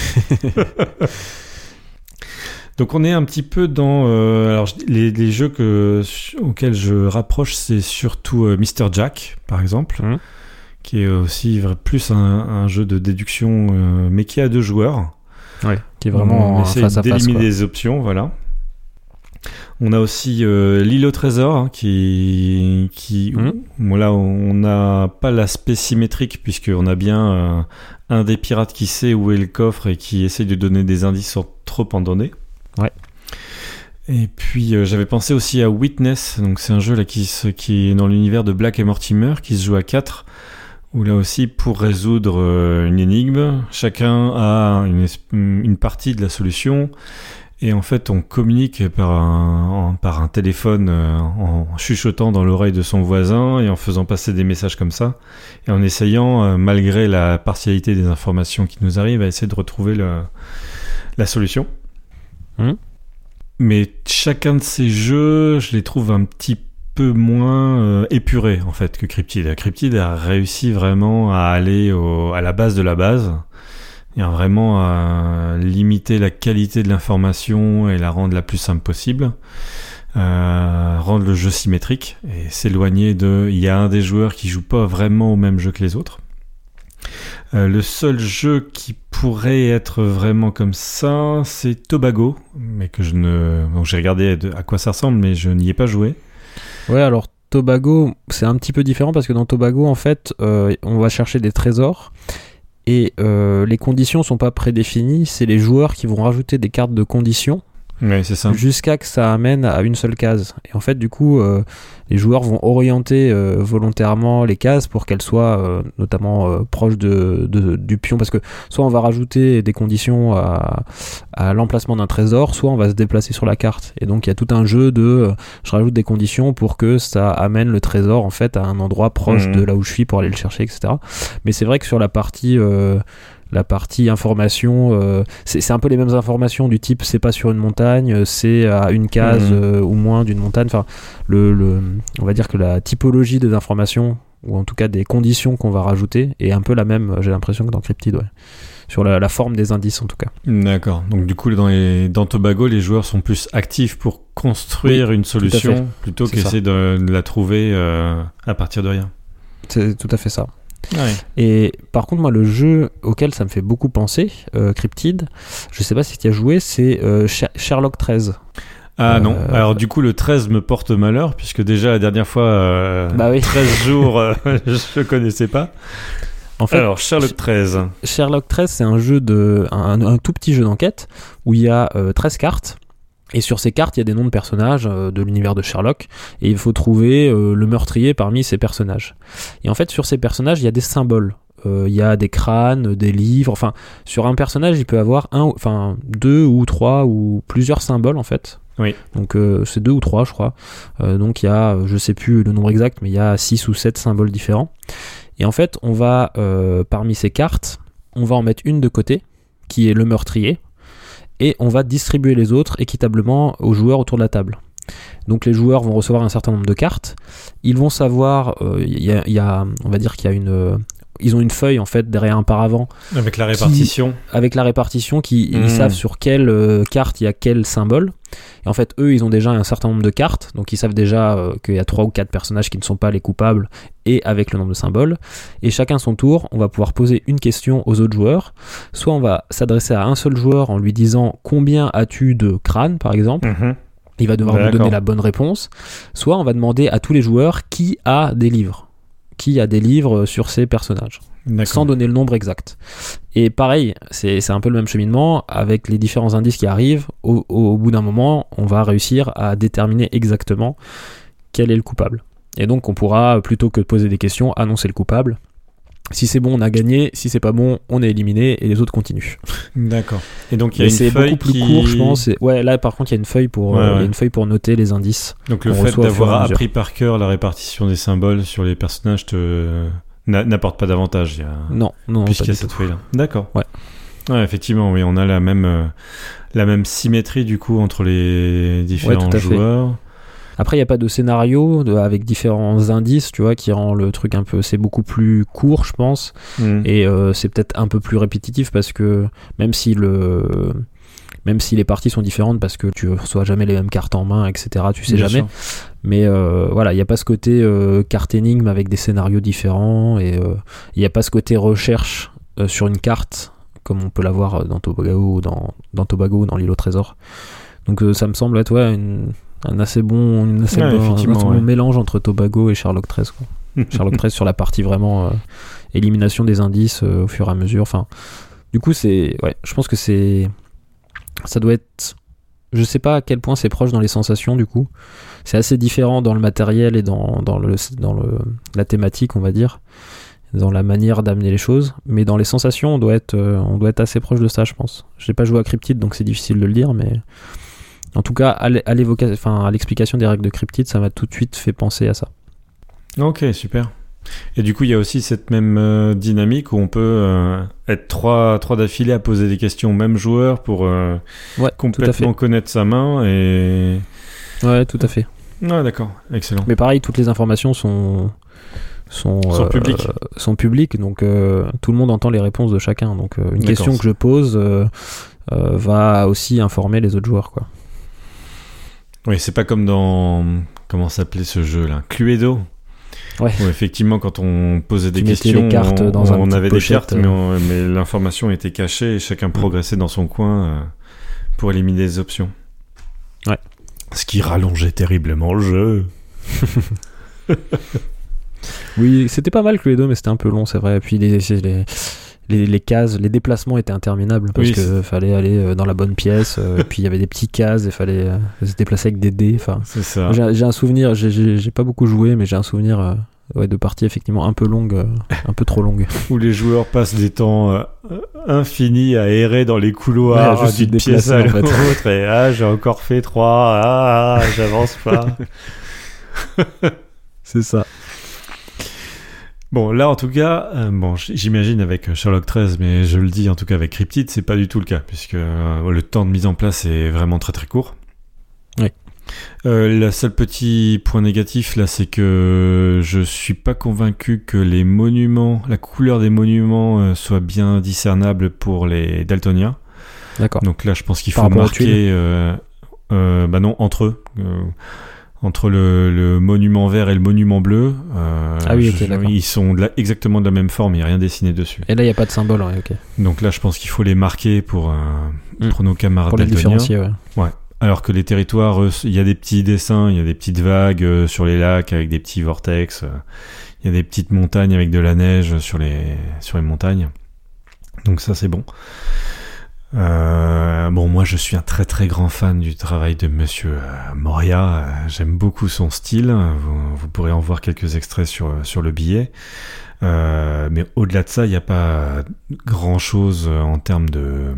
Donc on est un petit peu dans euh, alors les, les jeux que, auxquels je rapproche, c'est surtout euh, mister Jack par exemple, mmh. qui est aussi plus un, un jeu de déduction euh, mais qui est à deux joueurs. Ouais, qui est vraiment on essaie face à face. D'éliminer des options, voilà. On a aussi euh, l'île au trésor hein, qui qui mmh. bon, là on n'a pas l'aspect symétrique puisqu'on a bien euh, un des pirates qui sait où est le coffre et qui essaie de donner des indices sans trop en donner. Ouais. Et puis euh, j'avais pensé aussi à Witness, donc c'est un jeu là qui, se, qui est dans l'univers de Black et Mortimer, qui se joue à quatre, où là aussi pour résoudre euh, une énigme, chacun a une, une partie de la solution, et en fait on communique par un, en, par un téléphone euh, en chuchotant dans l'oreille de son voisin et en faisant passer des messages comme ça, et en essayant, euh, malgré la partialité des informations qui nous arrivent, à essayer de retrouver le, la solution. Mmh. Mais chacun de ces jeux, je les trouve un petit peu moins euh, épurés en fait que Cryptid. Cryptid a réussi vraiment à aller au, à la base de la base, et à vraiment à limiter la qualité de l'information et la rendre la plus simple possible, euh, rendre le jeu symétrique et s'éloigner de. Il y a un des joueurs qui joue pas vraiment au même jeu que les autres. Euh, le seul jeu qui pourrait être vraiment comme ça, c'est Tobago, mais que je ne, donc j'ai regardé à quoi ça ressemble, mais je n'y ai pas joué. Ouais, alors Tobago, c'est un petit peu différent parce que dans Tobago, en fait, euh, on va chercher des trésors et euh, les conditions sont pas prédéfinies, c'est les joueurs qui vont rajouter des cartes de conditions. Oui, c'est ça. Jusqu'à que ça amène à une seule case. Et en fait, du coup, euh, les joueurs vont orienter euh, volontairement les cases pour qu'elles soient euh, notamment euh, proches de, de, du pion. Parce que soit on va rajouter des conditions à, à l'emplacement d'un trésor, soit on va se déplacer sur la carte. Et donc, il y a tout un jeu de euh, je rajoute des conditions pour que ça amène le trésor en fait à un endroit proche mmh. de là où je suis pour aller le chercher, et cetera. Mais c'est vrai que sur la partie... Euh, la partie information, euh, c'est, c'est un peu les mêmes informations du type c'est pas sur une montagne, c'est à une case mmh. euh, ou moins d'une montagne. Enfin, le, le, on va dire que la typologie des informations, ou en tout cas des conditions qu'on va rajouter, est un peu la même, j'ai l'impression, que dans Cryptid, ouais. Sur la, la forme des indices en tout cas. D'accord. Donc du coup, dans, les, dans Tobago, les joueurs sont plus actifs pour construire oui, une solution plutôt c'est qu'essayer de, de la trouver euh, à partir de rien. C'est tout à fait ça. Ouais. Et par contre, moi, le jeu auquel ça me fait beaucoup penser, euh, Cryptid, je sais pas si tu y as joué, c'est euh, Sherlock treize. Ah euh, non, alors du coup le treize me porte malheur, puisque déjà la dernière fois, euh, bah oui. treize jours, euh, je ne connaissais pas. En fait, alors Sherlock treize. Sherlock treize, c'est un jeu de, un, un tout petit jeu d'enquête où il y a euh, treize cartes. Et sur ces cartes, il y a des noms de personnages euh, de l'univers de Sherlock, et il faut trouver euh, le meurtrier parmi ces personnages. Et en fait, sur ces personnages, il y a des symboles. Euh, il y a des crânes, des livres. Enfin, sur un personnage, il peut avoir un, enfin deux ou trois ou plusieurs symboles en fait. Oui. Donc euh, c'est deux ou trois, je crois. Euh, donc il y a, je sais plus le nombre exact, mais il y a six ou sept symboles différents. Et en fait, on va euh, parmi ces cartes, on va en mettre une de côté, qui est le meurtrier. Et on va distribuer les autres équitablement aux joueurs autour de la table. Donc les joueurs vont recevoir un certain nombre de cartes. Ils vont savoir, euh, y a, y a, on va dire qu'il y a une, euh, ils ont une feuille en fait derrière un paravent. Avec la répartition. Qui, avec la répartition, qui mmh. ils savent sur quelle euh, carte il y a quel symbole. Et en fait, eux, ils ont déjà un certain nombre de cartes, donc ils savent déjà euh, qu'il y a trois ou quatre personnages qui ne sont pas les coupables, et avec le nombre de symboles. Et chacun son tour, on va pouvoir poser une question aux autres joueurs. Soit on va s'adresser à un seul joueur en lui disant combien as-tu de crânes, par exemple. Mmh. Il va devoir D'accord. nous donner la bonne réponse. Soit on va demander à tous les joueurs qui a des livres, qui a des livres sur ces personnages. D'accord. Sans donner le nombre exact. Et pareil, c'est, c'est un peu le même cheminement, avec les différents indices qui arrivent, au, au, au bout d'un moment, on va réussir à déterminer exactement quel est le coupable. Et donc on pourra, plutôt que de poser des questions, annoncer le coupable. Si c'est bon, on a gagné, si c'est pas bon, on est éliminé, et les autres continuent. D'accord. Et donc il y a Mais une c'est feuille beaucoup plus qui... court, je pense. Et... Ouais, là par contre, il y a une feuille pour, ouais, euh, ouais. y a une feuille pour noter les indices. Donc le fait d'avoir appris par cœur la répartition des symboles sur les personnages te... n'apporte pas d'avantage. Il y a... Non, non, puisqu'il y a cette feuille-là. D'accord. Ouais. Ouais, effectivement, oui, on a la même, euh, la même symétrie du coup entre les différents ouais, joueurs. Fait. Après, il n'y a pas de scénario de, avec différents indices, tu vois, qui rend le truc un peu... C'est beaucoup plus court, je pense. Mmh. Et euh, c'est peut-être un peu plus répétitif parce que même si le... Même si les parties sont différentes parce que tu reçois jamais les mêmes cartes en main, et cetera, tu sais Bien jamais. Sûr. Mais euh, voilà, il n'y a pas ce côté euh, carte énigme avec des scénarios différents et il euh, n'y a pas ce côté recherche euh, sur une carte comme on peut l'avoir dans Tobago ou dans, dans Tobago ou dans l'île au trésor. Donc euh, ça me semble être ouais, une, un assez bon, une assez ouais, bon, un assez ouais. bon mélange entre Tobago et Sherlock treize. Quoi. Sherlock treize sur la partie vraiment euh, élimination des indices euh, au fur et à mesure. Enfin, du coup, c'est, ouais, je pense que c'est... Ça doit être... Je sais pas à quel point c'est proche dans les sensations, du coup. C'est assez différent dans le matériel et dans, dans, le, dans le, la thématique, on va dire. Dans la manière d'amener les choses. Mais dans les sensations, on doit être, euh, on doit être assez proche de ça, je pense. Je n'ai pas joué à Cryptid, donc c'est difficile de le dire, mais... En tout cas, à, l'évoca... enfin, à l'explication des règles de Cryptid, ça m'a tout de suite fait penser à ça. Ok, super. Et du coup, il y a aussi cette même euh, dynamique où on peut euh, être trois, trois d'affilée à poser des questions au même joueur pour euh, ouais, complètement connaître sa main. Et... Ouais, tout à fait. Ouais, d'accord, excellent. Mais pareil, toutes les informations sont, sont, sont, euh, publiques. sont publiques, donc euh, tout le monde entend les réponses de chacun. Donc euh, une d'accord, question que je pose euh, euh, va aussi informer les autres joueurs, quoi. Oui, c'est pas comme dans... Comment s'appelait ce jeu-là ? Cluedo. Ouais. Où effectivement, quand on posait des tu questions, les cartes on, dans un on avait pochette, des cartes, mais, on, mais l'information était cachée et chacun progressait dans son coin euh, pour éliminer les options. Ouais. Ce qui rallongeait terriblement le jeu. Oui, c'était pas mal Cluedo, mais c'était un peu long, c'est vrai. Et puis les, les, les, les cases, les déplacements étaient interminables parce Oui, que c'est... fallait aller dans la bonne pièce. euh, et puis il y avait des petits cases, il fallait euh, se déplacer avec des dés. Enfin, C'est ça. j'ai, j'ai un souvenir, j'ai, j'ai, j'ai pas beaucoup joué, mais j'ai un souvenir euh, ouais, de parties effectivement un peu longues, euh, un peu trop longues. Où les joueurs passent des temps euh, infinis à errer dans les couloirs, Ouais, juste d'une se pièce à déplacer, en fait. l'autre. Et ah, j'ai encore fait trois. Ah, ah j'avance pas. C'est ça. Bon, là, en tout cas, euh, bon, j'imagine avec Sherlock treize, mais je le dis en tout cas avec Cryptid, c'est pas du tout le cas, puisque euh, le temps de mise en place est vraiment très très court. Oui. Euh, le seul petit point négatif, là, c'est que je suis pas convaincu que les monuments, la couleur des monuments euh, soit bien discernable pour les daltoniens. D'accord. Donc là, je pense qu'il Par faut rapport aux marquer... Euh, euh, bah non, entre eux. Euh, entre le, le monument vert et le monument bleu, euh, Ah oui, ok, je- d'accord. ils sont de la- exactement de la même forme, il n'y a rien dessiné dessus. Et là, il n'y a pas de symbole, ouais, ok. Donc là, je pense qu'il faut les marquer pour, euh, Mm. pour nos camarades Pour les daltoniens. différencier, ouais. Alors que les territoires, eux, il y a des petits dessins, il y a des petites vagues euh, sur les lacs avec des petits vortex, euh, il y a des petites montagnes avec de la neige sur les, sur les montagnes. Donc ça, c'est bon. Euh, bon, moi, je suis un très très grand fan du travail de Monsieur euh, Moria. Euh, j'aime beaucoup son style. Vous, vous pourrez en voir quelques extraits sur, sur le billet. Euh, mais au-delà de ça, il n'y a pas grand-chose en termes de...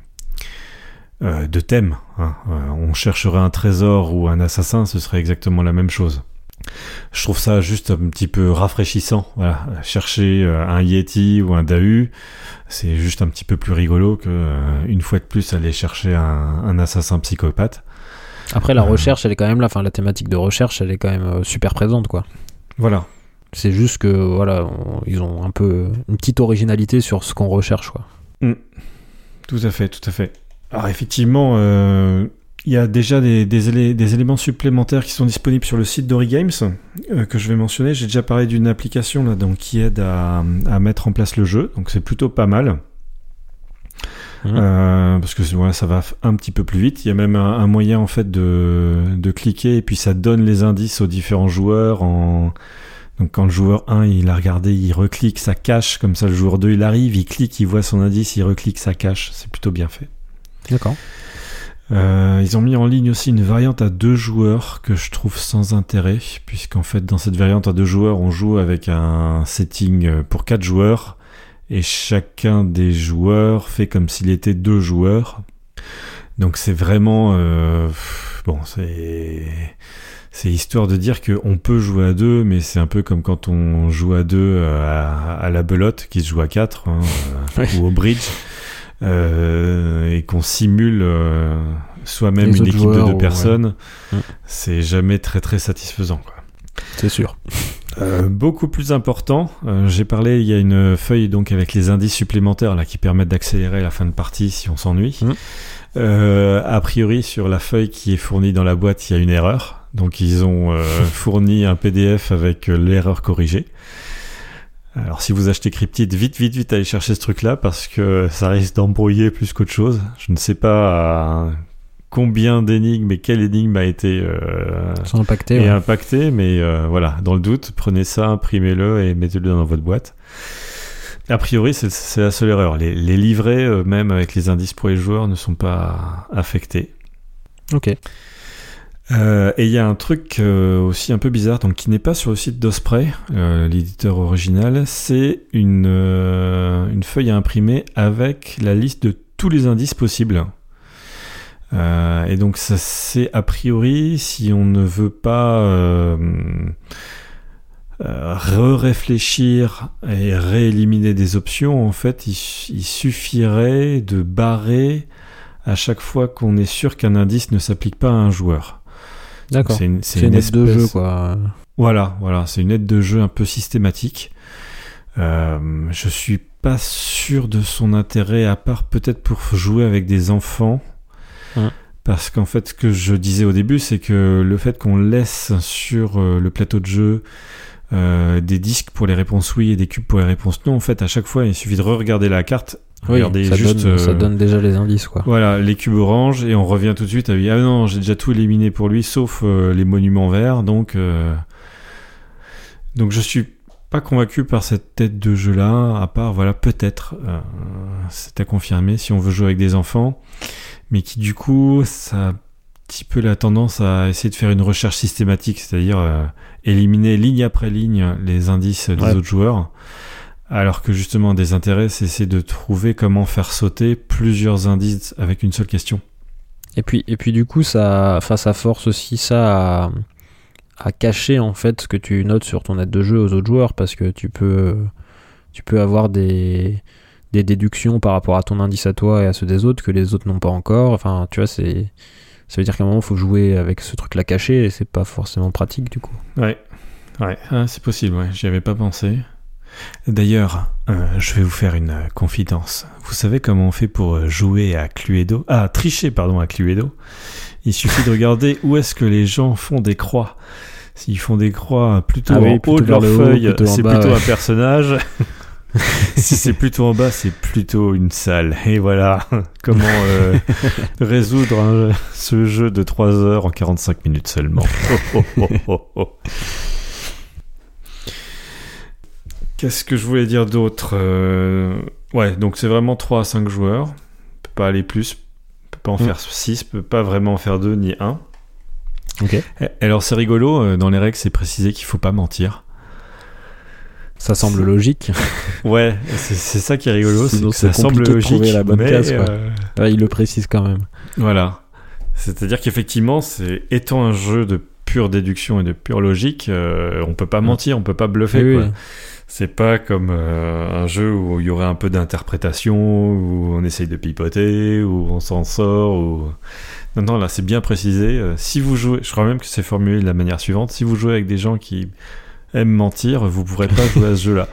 Euh, de thème. Hein. Euh, on chercherait un trésor ou un assassin, ce serait exactement la même chose. Je trouve ça juste un petit peu rafraîchissant. Voilà. Chercher euh, un Yeti ou un Dahu, c'est juste un petit peu plus rigolo que euh, une fois de plus aller chercher un, un assassin psychopathe. Après, la Euh. recherche, elle est quand même là. Enfin, la thématique de recherche, elle est quand même euh, super présente, quoi. Voilà. C'est juste que, voilà, on- ils ont un peu une petite originalité sur ce qu'on recherche, quoi. Tout à fait, tout à fait. Alors effectivement, euh, il y a déjà des, des, élé- des éléments supplémentaires qui sont disponibles sur le site d'Origames, euh, que je vais mentionner. J'ai déjà parlé d'une application là, donc, qui aide à, à mettre en place le jeu, donc c'est plutôt pas mal. Mmh. Euh, parce que voilà, ça va un petit peu plus vite. Il y a même un, un moyen en fait de, de cliquer et puis ça donne les indices aux différents joueurs. En... Donc quand le joueur un il a regardé, il reclique, ça cache. Comme ça le joueur deux il arrive, il clique, il voit son indice, il reclique, ça cache. C'est plutôt bien fait. D'accord. Euh, ils ont mis en ligne aussi une variante à deux joueurs que je trouve sans intérêt, puisqu'en fait dans cette variante à deux joueurs on joue avec un setting pour quatre joueurs et chacun des joueurs fait comme s'il était deux joueurs. Donc c'est vraiment euh, bon, c'est c'est histoire de dire qu'on peut jouer à deux, mais c'est un peu comme quand on joue à deux à, à la belote qui se joue à quatre, hein, euh, Oui. ou au bridge. Euh, et qu'on simule euh, soi-même Les une autres équipe joueurs, de deux ou- personnes, ouais. Mm. c'est jamais très très satisfaisant, quoi. C'est sûr. Euh, beaucoup plus important, euh, j'ai parlé, il y a une feuille donc avec les indices supplémentaires là qui permettent d'accélérer la fin de partie si on s'ennuie. Mm. Euh, a priori sur la feuille qui est fournie dans la boîte, il y a une erreur. Donc ils ont euh, fourni un P D F avec euh, l'erreur corrigée. Alors si vous achetez Cryptid, vite vite vite allez chercher ce truc là parce que ça risque d'embrouiller plus qu'autre chose. Je ne sais pas euh, combien d'énigmes et quelle énigme a été euh, Ils sont impactés. et Ouais. impacté, mais euh, voilà, dans le doute, prenez ça, imprimez-le et mettez-le dans votre boîte. A priori, c'est, c'est la seule erreur. Les, les livrets, euh, même avec les indices pour les joueurs, ne sont pas affectés. Ok. Euh, et il y a un truc euh, aussi un peu bizarre, donc qui n'est pas sur le site d'Osprey, euh, l'éditeur original, c'est une, euh, une feuille à imprimer avec la liste de tous les indices possibles. Euh, et donc ça c'est a priori si on ne veut pas euh, euh, re-réfléchir et rééliminer des options, en fait il, il suffirait de barrer à chaque fois qu'on est sûr qu'un indice ne s'applique pas à un joueur. D'accord. C'est une, C'est une aide de jeu, quoi. Voilà, voilà, c'est une aide de jeu un peu systématique. Euh, je suis pas sûr de son intérêt, à part peut-être pour jouer avec des enfants. Ouais. Parce qu'en fait, ce que je disais au début, c'est que le fait qu'on laisse sur euh, le plateau de jeu euh, des disques pour les réponses oui et des cubes pour les réponses non, en fait, à chaque fois, il suffit de re-regarder la carte. Oui, Regardez ça, juste, donne, euh, ça donne déjà les indices, quoi. Voilà, les cubes orange, et on revient tout de suite à lui. Ah non, j'ai déjà tout éliminé pour lui, sauf euh, les monuments verts, donc euh, Donc je suis pas convaincu par cette tête de jeu-là, à part, voilà, peut-être, euh, c'est à confirmer si on veut jouer avec des enfants, mais qui du coup, ça a un petit peu la tendance à essayer de faire une recherche systématique, c'est-à-dire euh, éliminer ligne après ligne les indices des ouais. autres joueurs, alors que justement, des intérêts, c'est essayer de trouver comment faire sauter plusieurs indices avec une seule question. Et puis, et puis du coup, ça, enfin, ça force aussi ça à... à cacher en fait ce que tu notes sur ton aide de jeu aux autres joueurs, parce que tu peux tu peux avoir des des déductions par rapport à ton indice à toi et à ceux des autres que les autres n'ont pas encore. Enfin, tu vois, c'est ça veut dire qu'à un moment il faut jouer avec ce truc là caché et c'est pas forcément pratique du coup. Ouais, ouais, ah, c'est possible. Ouais, j'y avais pas pensé. D'ailleurs, euh, je vais vous faire une euh, confidence. Vous savez comment on fait pour jouer à Cluedo ? Ah, tricher pardon à Cluedo. Il suffit de regarder où est-ce que les gens font des croix. S'ils font des croix plutôt ah oui, en plutôt haut de leur feuille, haut, plutôt c'est bas, plutôt ouais. un personnage. Si c'est plutôt en bas, c'est plutôt une salle. Et voilà comment euh, résoudre un, ce jeu de trois heures en quarante-cinq minutes seulement. Oh, oh, oh, oh, oh. Qu'est-ce que je voulais dire d'autre ? euh... Ouais, donc c'est vraiment trois à cinq joueurs. On peut pas aller plus. On peut pas en mmh. faire six, on peut pas vraiment en faire deux ni un. Ok. Alors c'est rigolo, dans les règles c'est précisé qu'il faut pas mentir. Ça semble c'est... logique. Ouais, c'est, c'est ça qui est rigolo, sinon c'est que c'est ça semble logique, de trouver la bonne mais case, quoi. Euh... Ouais, il le précise quand même. Voilà. C'est-à-dire qu'effectivement, c'est étant un jeu de pure déduction et de pure logique, euh, on peut pas mmh. mentir, on peut pas bluffer, oui, quoi. Oui. C'est pas comme euh, un jeu où il y aurait un peu d'interprétation, où on essaye de pipoter, où on s'en sort, ou... Non, non, là, c'est bien précisé. Euh, si vous jouez... Je crois même que c'est formulé de la manière suivante. Si vous jouez avec des gens qui aiment mentir, vous pourrez pas jouer à ce jeu-là.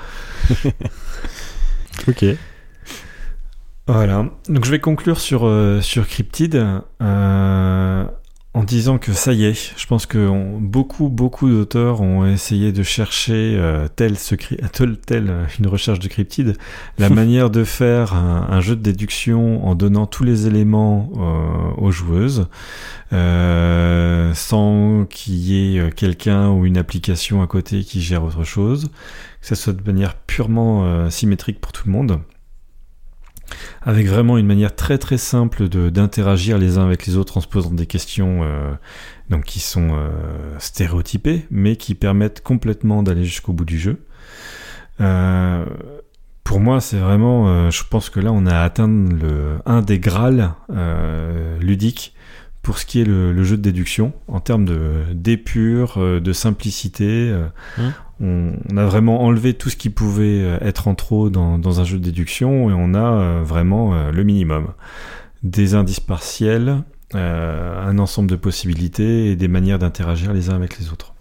Ok. Voilà. Donc, je vais conclure sur, euh, sur Cryptid. Euh... En disant que ça y est, je pense que on, beaucoup, beaucoup d'auteurs ont essayé de chercher euh, tel, secret, tel, tel une recherche de Cryptid, la manière de faire un, un jeu de déduction en donnant tous les éléments euh, aux joueuses, euh, sans qu'il y ait quelqu'un ou une application à côté qui gère autre chose, que ça soit de manière purement euh, symétrique pour tout le monde. Avec vraiment une manière très très simple de, d'interagir les uns avec les autres en se posant des questions euh, donc qui sont euh, stéréotypées, mais qui permettent complètement d'aller jusqu'au bout du jeu. Euh, pour moi, c'est vraiment, euh, je pense que là, on a atteint le, un des grâles euh, ludiques pour ce qui est le, le jeu de déduction, en termes de, d'épure, euh, de simplicité. Euh, mmh. on, on a vraiment enlevé tout ce qui pouvait être en trop dans, dans un jeu de déduction, et on a euh, vraiment euh, le minimum. Des indices partiels, euh, un ensemble de possibilités et des manières d'interagir les uns avec les autres.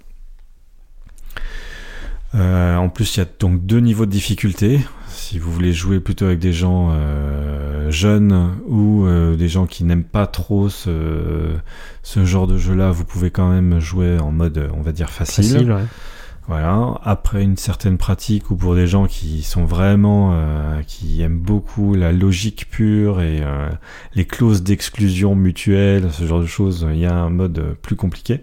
Euh, en plus, il y a donc deux niveaux de difficulté. Si vous voulez jouer plutôt avec des gens euh, jeunes ou euh, des gens qui n'aiment pas trop ce, ce genre de jeu-là, vous pouvez quand même jouer en mode, on va dire, facile. Facile, ouais. Voilà. Après une certaine pratique, ou pour des gens qui sont vraiment, euh, qui aiment beaucoup la logique pure et euh, les clauses d'exclusion mutuelle, ce genre de choses, il y a un mode plus compliqué.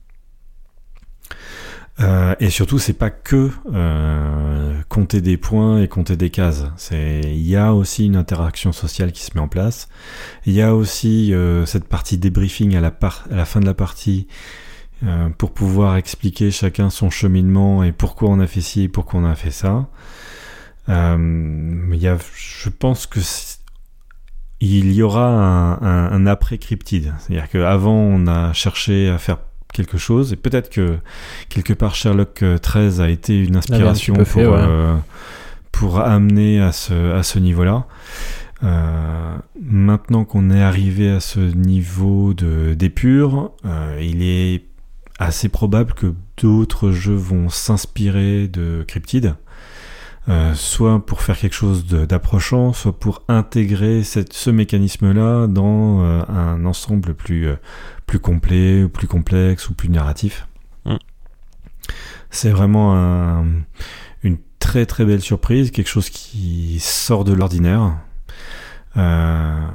Euh, et surtout, c'est pas que euh, compter des points et compter des cases. C'est, il y a aussi une interaction sociale qui se met en place. Il y a aussi euh, cette partie débriefing à la, par- à la fin de la partie euh, pour pouvoir expliquer chacun son cheminement et pourquoi on a fait ci et pourquoi on a fait ça. Euh, il y a, je pense que il y aura un, un, un après Cryptid. C'est-à-dire qu'avant, on a cherché à faire quelque chose, et peut-être que quelque part Sherlock treize a été une inspiration pour, fait, ouais. euh, pour amener à ce, à ce niveau-là. Euh, maintenant qu'on est arrivé à ce niveau de, d'épure, euh, il est assez probable que d'autres jeux vont s'inspirer de Cryptid, euh, soit pour faire quelque chose de, d'approchant, soit pour intégrer cette, ce mécanisme-là dans euh, un ensemble plus euh, plus complet, ou plus complexe, ou plus narratif. Mm. C'est vraiment un, une très très belle surprise, quelque chose qui sort de l'ordinaire, euh, et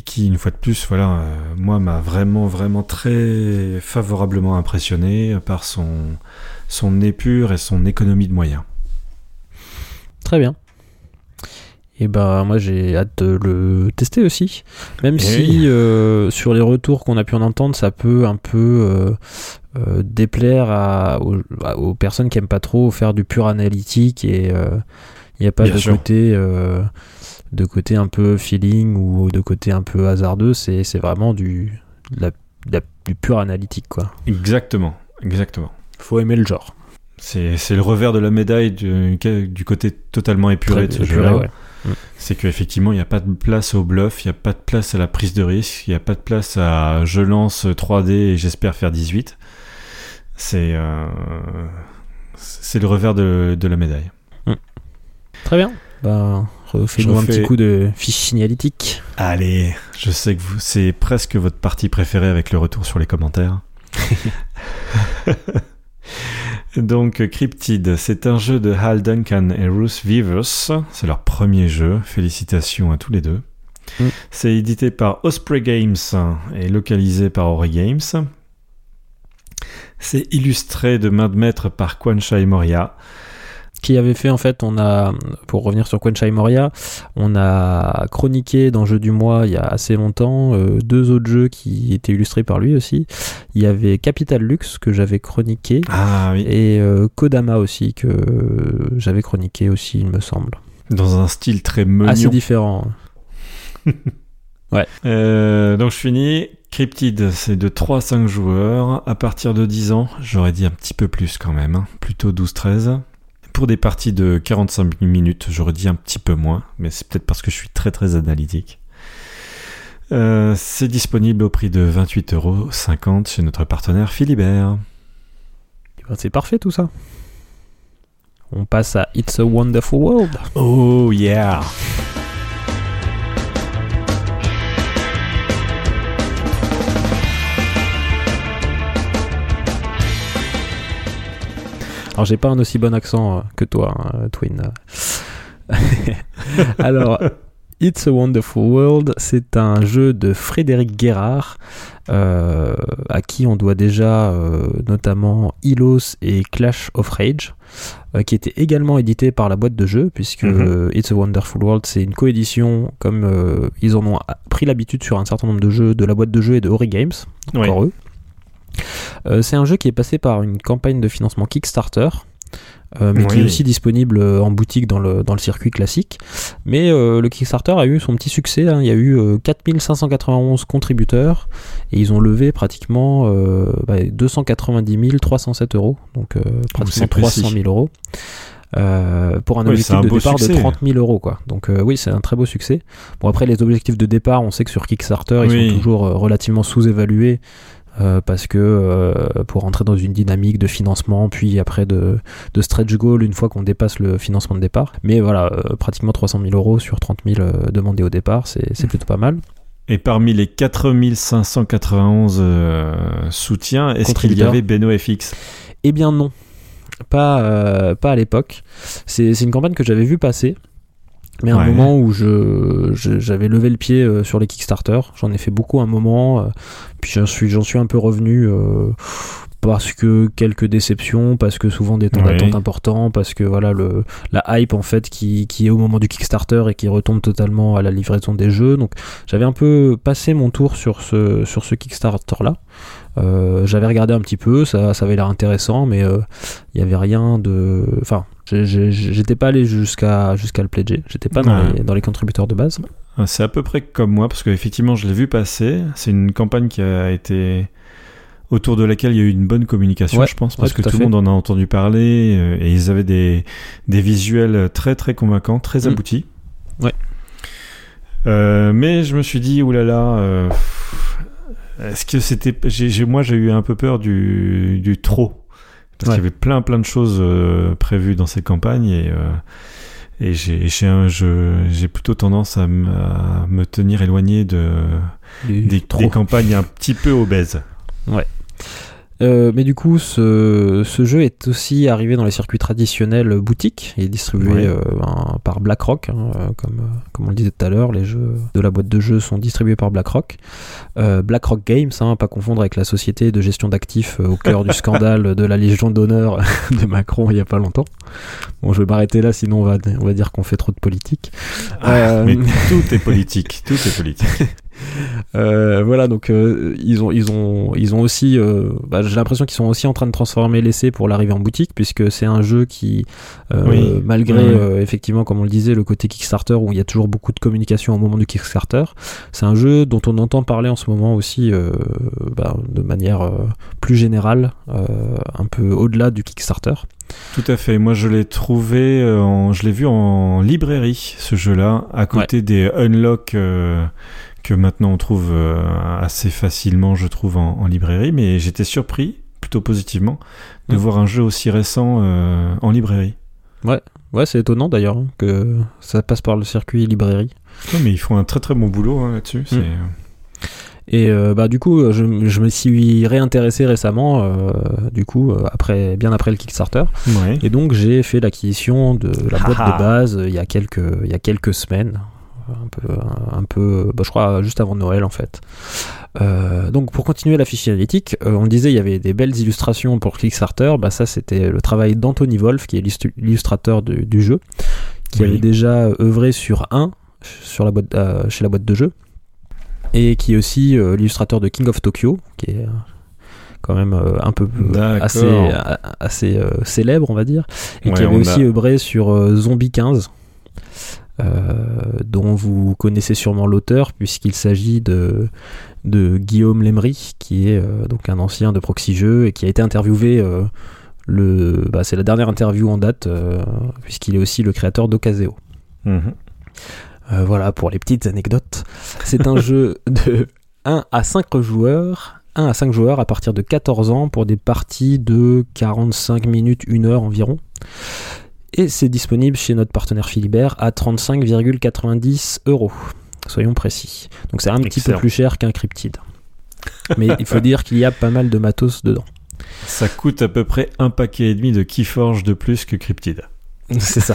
qui, une fois de plus, voilà, euh, moi, m'a vraiment, vraiment très favorablement impressionné par son, son épure et son économie de moyens. Très bien. Et ben moi j'ai hâte de le tester aussi, même et si oui. euh, sur les retours qu'on a pu en entendre, ça peut un peu euh, euh, déplaire à, aux, à, aux personnes qui aiment pas trop faire du pur analytique et il euh, n'y a pas Bien de sûr. côté euh, de côté un peu feeling ou de côté un peu hasardeux. C'est c'est vraiment du de la, de la, du pur analytique quoi. Exactement, exactement. Faut aimer le genre. C'est c'est le revers de la médaille du, du côté totalement épuré Très, de ce épuré, jeu-là. Ouais. C'est qu'effectivement, il n'y a pas de place au bluff, il n'y a pas de place à la prise de risque, il n'y a pas de place à je lance trois D et j'espère faire dix-huit. C'est, euh, c'est le revers de, de la médaille. Mmh. Très bien. Bah, refais-nous un petit coup de fiche signalétique. Allez, je sais que vous, c'est presque votre partie préférée avec le retour sur les commentaires. Donc, Cryptid, c'est un jeu de Hal Duncan et Ruth Weavers. C'est leur premier jeu. Félicitations à tous les deux. Mm. C'est édité par Osprey Games et localisé par Ori Games. C'est illustré de main de maître par Kwanchai Moria. Qui avait fait en fait, on a, pour revenir sur Kwanchai Moria, on a chroniqué dans Jeu du mois il y a assez longtemps euh, deux autres jeux qui étaient illustrés par lui aussi. Il y avait Capital Lux que j'avais chroniqué ah, oui. et euh, Kodama aussi que euh, j'avais chroniqué aussi, il me semble. Dans un style très mignon. Assez différent. Ouais. Euh, donc je finis. Cryptid, c'est de trois à cinq joueurs. À partir de dix ans, j'aurais dit un petit peu plus quand même, hein. Plutôt douze treize. Pour des parties de quarante-cinq minutes, j'aurais dit un petit peu moins, mais c'est peut-être parce que je suis très très analytique. Euh, c'est disponible au prix de vingt-huit euros cinquante chez notre partenaire Philibert. C'est parfait tout ça. On passe à It's a Wonderful World. Oh yeah! Alors j'ai pas un aussi bon accent euh, que toi, hein, Twin. Alors, It's a Wonderful World, c'est un jeu de Frédéric Guérard, euh, à qui on doit déjà euh, notamment Ilos et Clash of Rage, euh, qui était également édité par la boîte de jeu, puisque mm-hmm. euh, It's a Wonderful World, c'est une coédition, comme euh, ils en ont pris l'habitude sur un certain nombre de jeux de la boîte de jeu et de Ori Games, encore oui. eux. Euh, c'est un jeu qui est passé par une campagne de financement Kickstarter, euh, mais oui. qui est aussi disponible en boutique dans le, dans le circuit classique. Mais euh, le Kickstarter a eu son petit succès, hein. Il y a eu euh, quatre mille cinq cent quatre-vingt-onze contributeurs et ils ont levé pratiquement euh, bah, deux cent quatre-vingt-dix mille trois cent sept euros, donc euh, pratiquement trois cent mille euros. Euh, pour un oui, objectif un de départ succès. de trente mille euros quoi. Donc euh, oui, c'est un très beau succès. Bon, après les objectifs de départ, on sait que sur Kickstarter ils oui. sont toujours euh, relativement sous-évalués. Euh, parce que euh, pour entrer dans une dynamique de financement puis après de, de stretch goal une fois qu'on dépasse le financement de départ, mais voilà, euh, pratiquement trois cent mille euros sur trente mille euh, demandés au départ, c'est, c'est plutôt pas mal. Et parmi les quatre mille cinq cent quatre-vingt-onze euh, soutiens, est-ce qu'il y avait Beno F X ? Eh bien non, pas, euh, pas à l'époque. C'est, c'est une campagne que j'avais vue passer, mais à un ouais. moment où je, je, j'avais levé le pied euh, sur les Kickstarter, j'en ai fait beaucoup à un moment, euh, puis j'en suis, j'en suis un peu revenu euh, parce que quelques déceptions, parce que souvent des temps ouais. d'attente importants, parce que voilà le, la hype en fait qui, qui est au moment du Kickstarter et qui retombe totalement à la livraison des jeux. Donc j'avais un peu passé mon tour sur ce, sur ce Kickstarter là. Euh, j'avais regardé un petit peu, ça, ça avait l'air intéressant, mais il euh, y avait rien de... Enfin, j'étais pas allé jusqu'à, jusqu'à le pledger, j'étais pas dans, ouais. les, dans les contributeurs de base. C'est à peu près comme moi, parce qu'effectivement je l'ai vu passer, c'est une campagne qui a été... autour de laquelle il y a eu une bonne communication, ouais, je pense, parce ouais, que tout, tout le monde en a entendu parler, euh, et ils avaient des, des visuels très très convaincants, très mmh. aboutis. Ouais. Euh, mais je me suis dit, oulala... Euh, Est-ce que c'était... J'ai, j'ai, moi, j'ai eu un peu peur du, du trop. Parce ouais. qu'il y avait plein, plein de choses euh, prévues dans cette campagne. Et, euh, et j'ai, j'ai, un, je, j'ai plutôt tendance à, m- à me tenir éloigné de, des, des campagnes un petit peu obèses. Ouais. Euh, mais du coup, ce, ce jeu est aussi arrivé dans les circuits traditionnels boutiques. Il est distribué ouais. euh, ben, par BlackRock, hein, comme, comme on le disait tout à l'heure. Les jeux de la boîte de jeux sont distribués par BlackRock. Euh, BlackRock Games, hein, pas confondre avec la société de gestion d'actifs euh, au cœur du scandale de la Légion d'honneur de Macron il y a pas longtemps. Bon, je vais m'arrêter là, sinon on va, on va dire qu'on fait trop de politique. Ah, euh... Mais tout est politique, tout est politique. Euh, voilà, donc euh, ils ont ils ont ils ont aussi euh, bah, j'ai l'impression qu'ils sont aussi en train de transformer l'essai pour l'arrivée en boutique, puisque c'est un jeu qui euh, oui. malgré oui. euh, effectivement, comme on le disait, le côté Kickstarter où il y a toujours beaucoup de communication au moment du Kickstarter, c'est un jeu dont on entend parler en ce moment aussi euh, bah, de manière euh, plus générale, euh, un peu au-delà du Kickstarter. Tout à fait. Moi, je l'ai trouvé, euh, en, je l'ai vu en librairie, ce jeu-là, à côté ouais. des Unlock euh, que maintenant on trouve euh, assez facilement, je trouve, en, en librairie. Mais j'étais surpris, plutôt positivement, de mmh. voir un jeu aussi récent euh, en librairie. Ouais, ouais, c'est étonnant d'ailleurs hein, que ça passe par le circuit librairie. Ouais, mais ils font un très très bon boulot hein, là-dessus. Mmh. C'est... Et euh, bah du coup, je, je me suis réintéressé récemment, euh, du coup, après, bien après le Kickstarter. Ouais. Et donc j'ai fait l'acquisition de la boîte Ha-ha. de base il y a quelques, il y a quelques semaines, un peu, un peu, bah, je crois juste avant Noël en fait. Euh, donc pour continuer la fiche analytique, euh, on disait il y avait des belles illustrations pour Kickstarter. Bah ça c'était le travail d'Anthony Wolf, qui est l'illustrateur du, du jeu, qui oui. avait déjà œuvré sur un, sur la boîte, euh, chez la boîte de jeu. Et qui est aussi euh, l'illustrateur de King of Tokyo, qui est euh, quand même euh, un peu euh, assez, euh, assez euh, célèbre, on va dire, et ouais, qui avait aussi a... œuvré sur euh, Zombie quinze, euh, dont vous connaissez sûrement l'auteur, puisqu'il s'agit de, de Guillaume Lemery, qui est euh, donc un ancien de Proxy Jeux, et qui a été interviewé, euh, le, bah, c'est la dernière interview en date, euh, puisqu'il est aussi le créateur d'Ocaseo. Mm-hmm. Euh, voilà pour les petites anecdotes. C'est un jeu de un à cinq joueurs, un à cinq joueurs à partir de quatorze ans pour des parties de quarante-cinq minutes, une heure environ. Et c'est disponible chez notre partenaire Philibert à trente-cinq virgule quatre-vingt-dix euros. Soyons précis. Donc c'est un Excellent. petit peu plus cher qu'un Cryptid. Mais il faut dire qu'il y a pas mal de matos dedans. Ça coûte à peu près un paquet et demi de Keyforge de plus que Cryptid. C'est ça.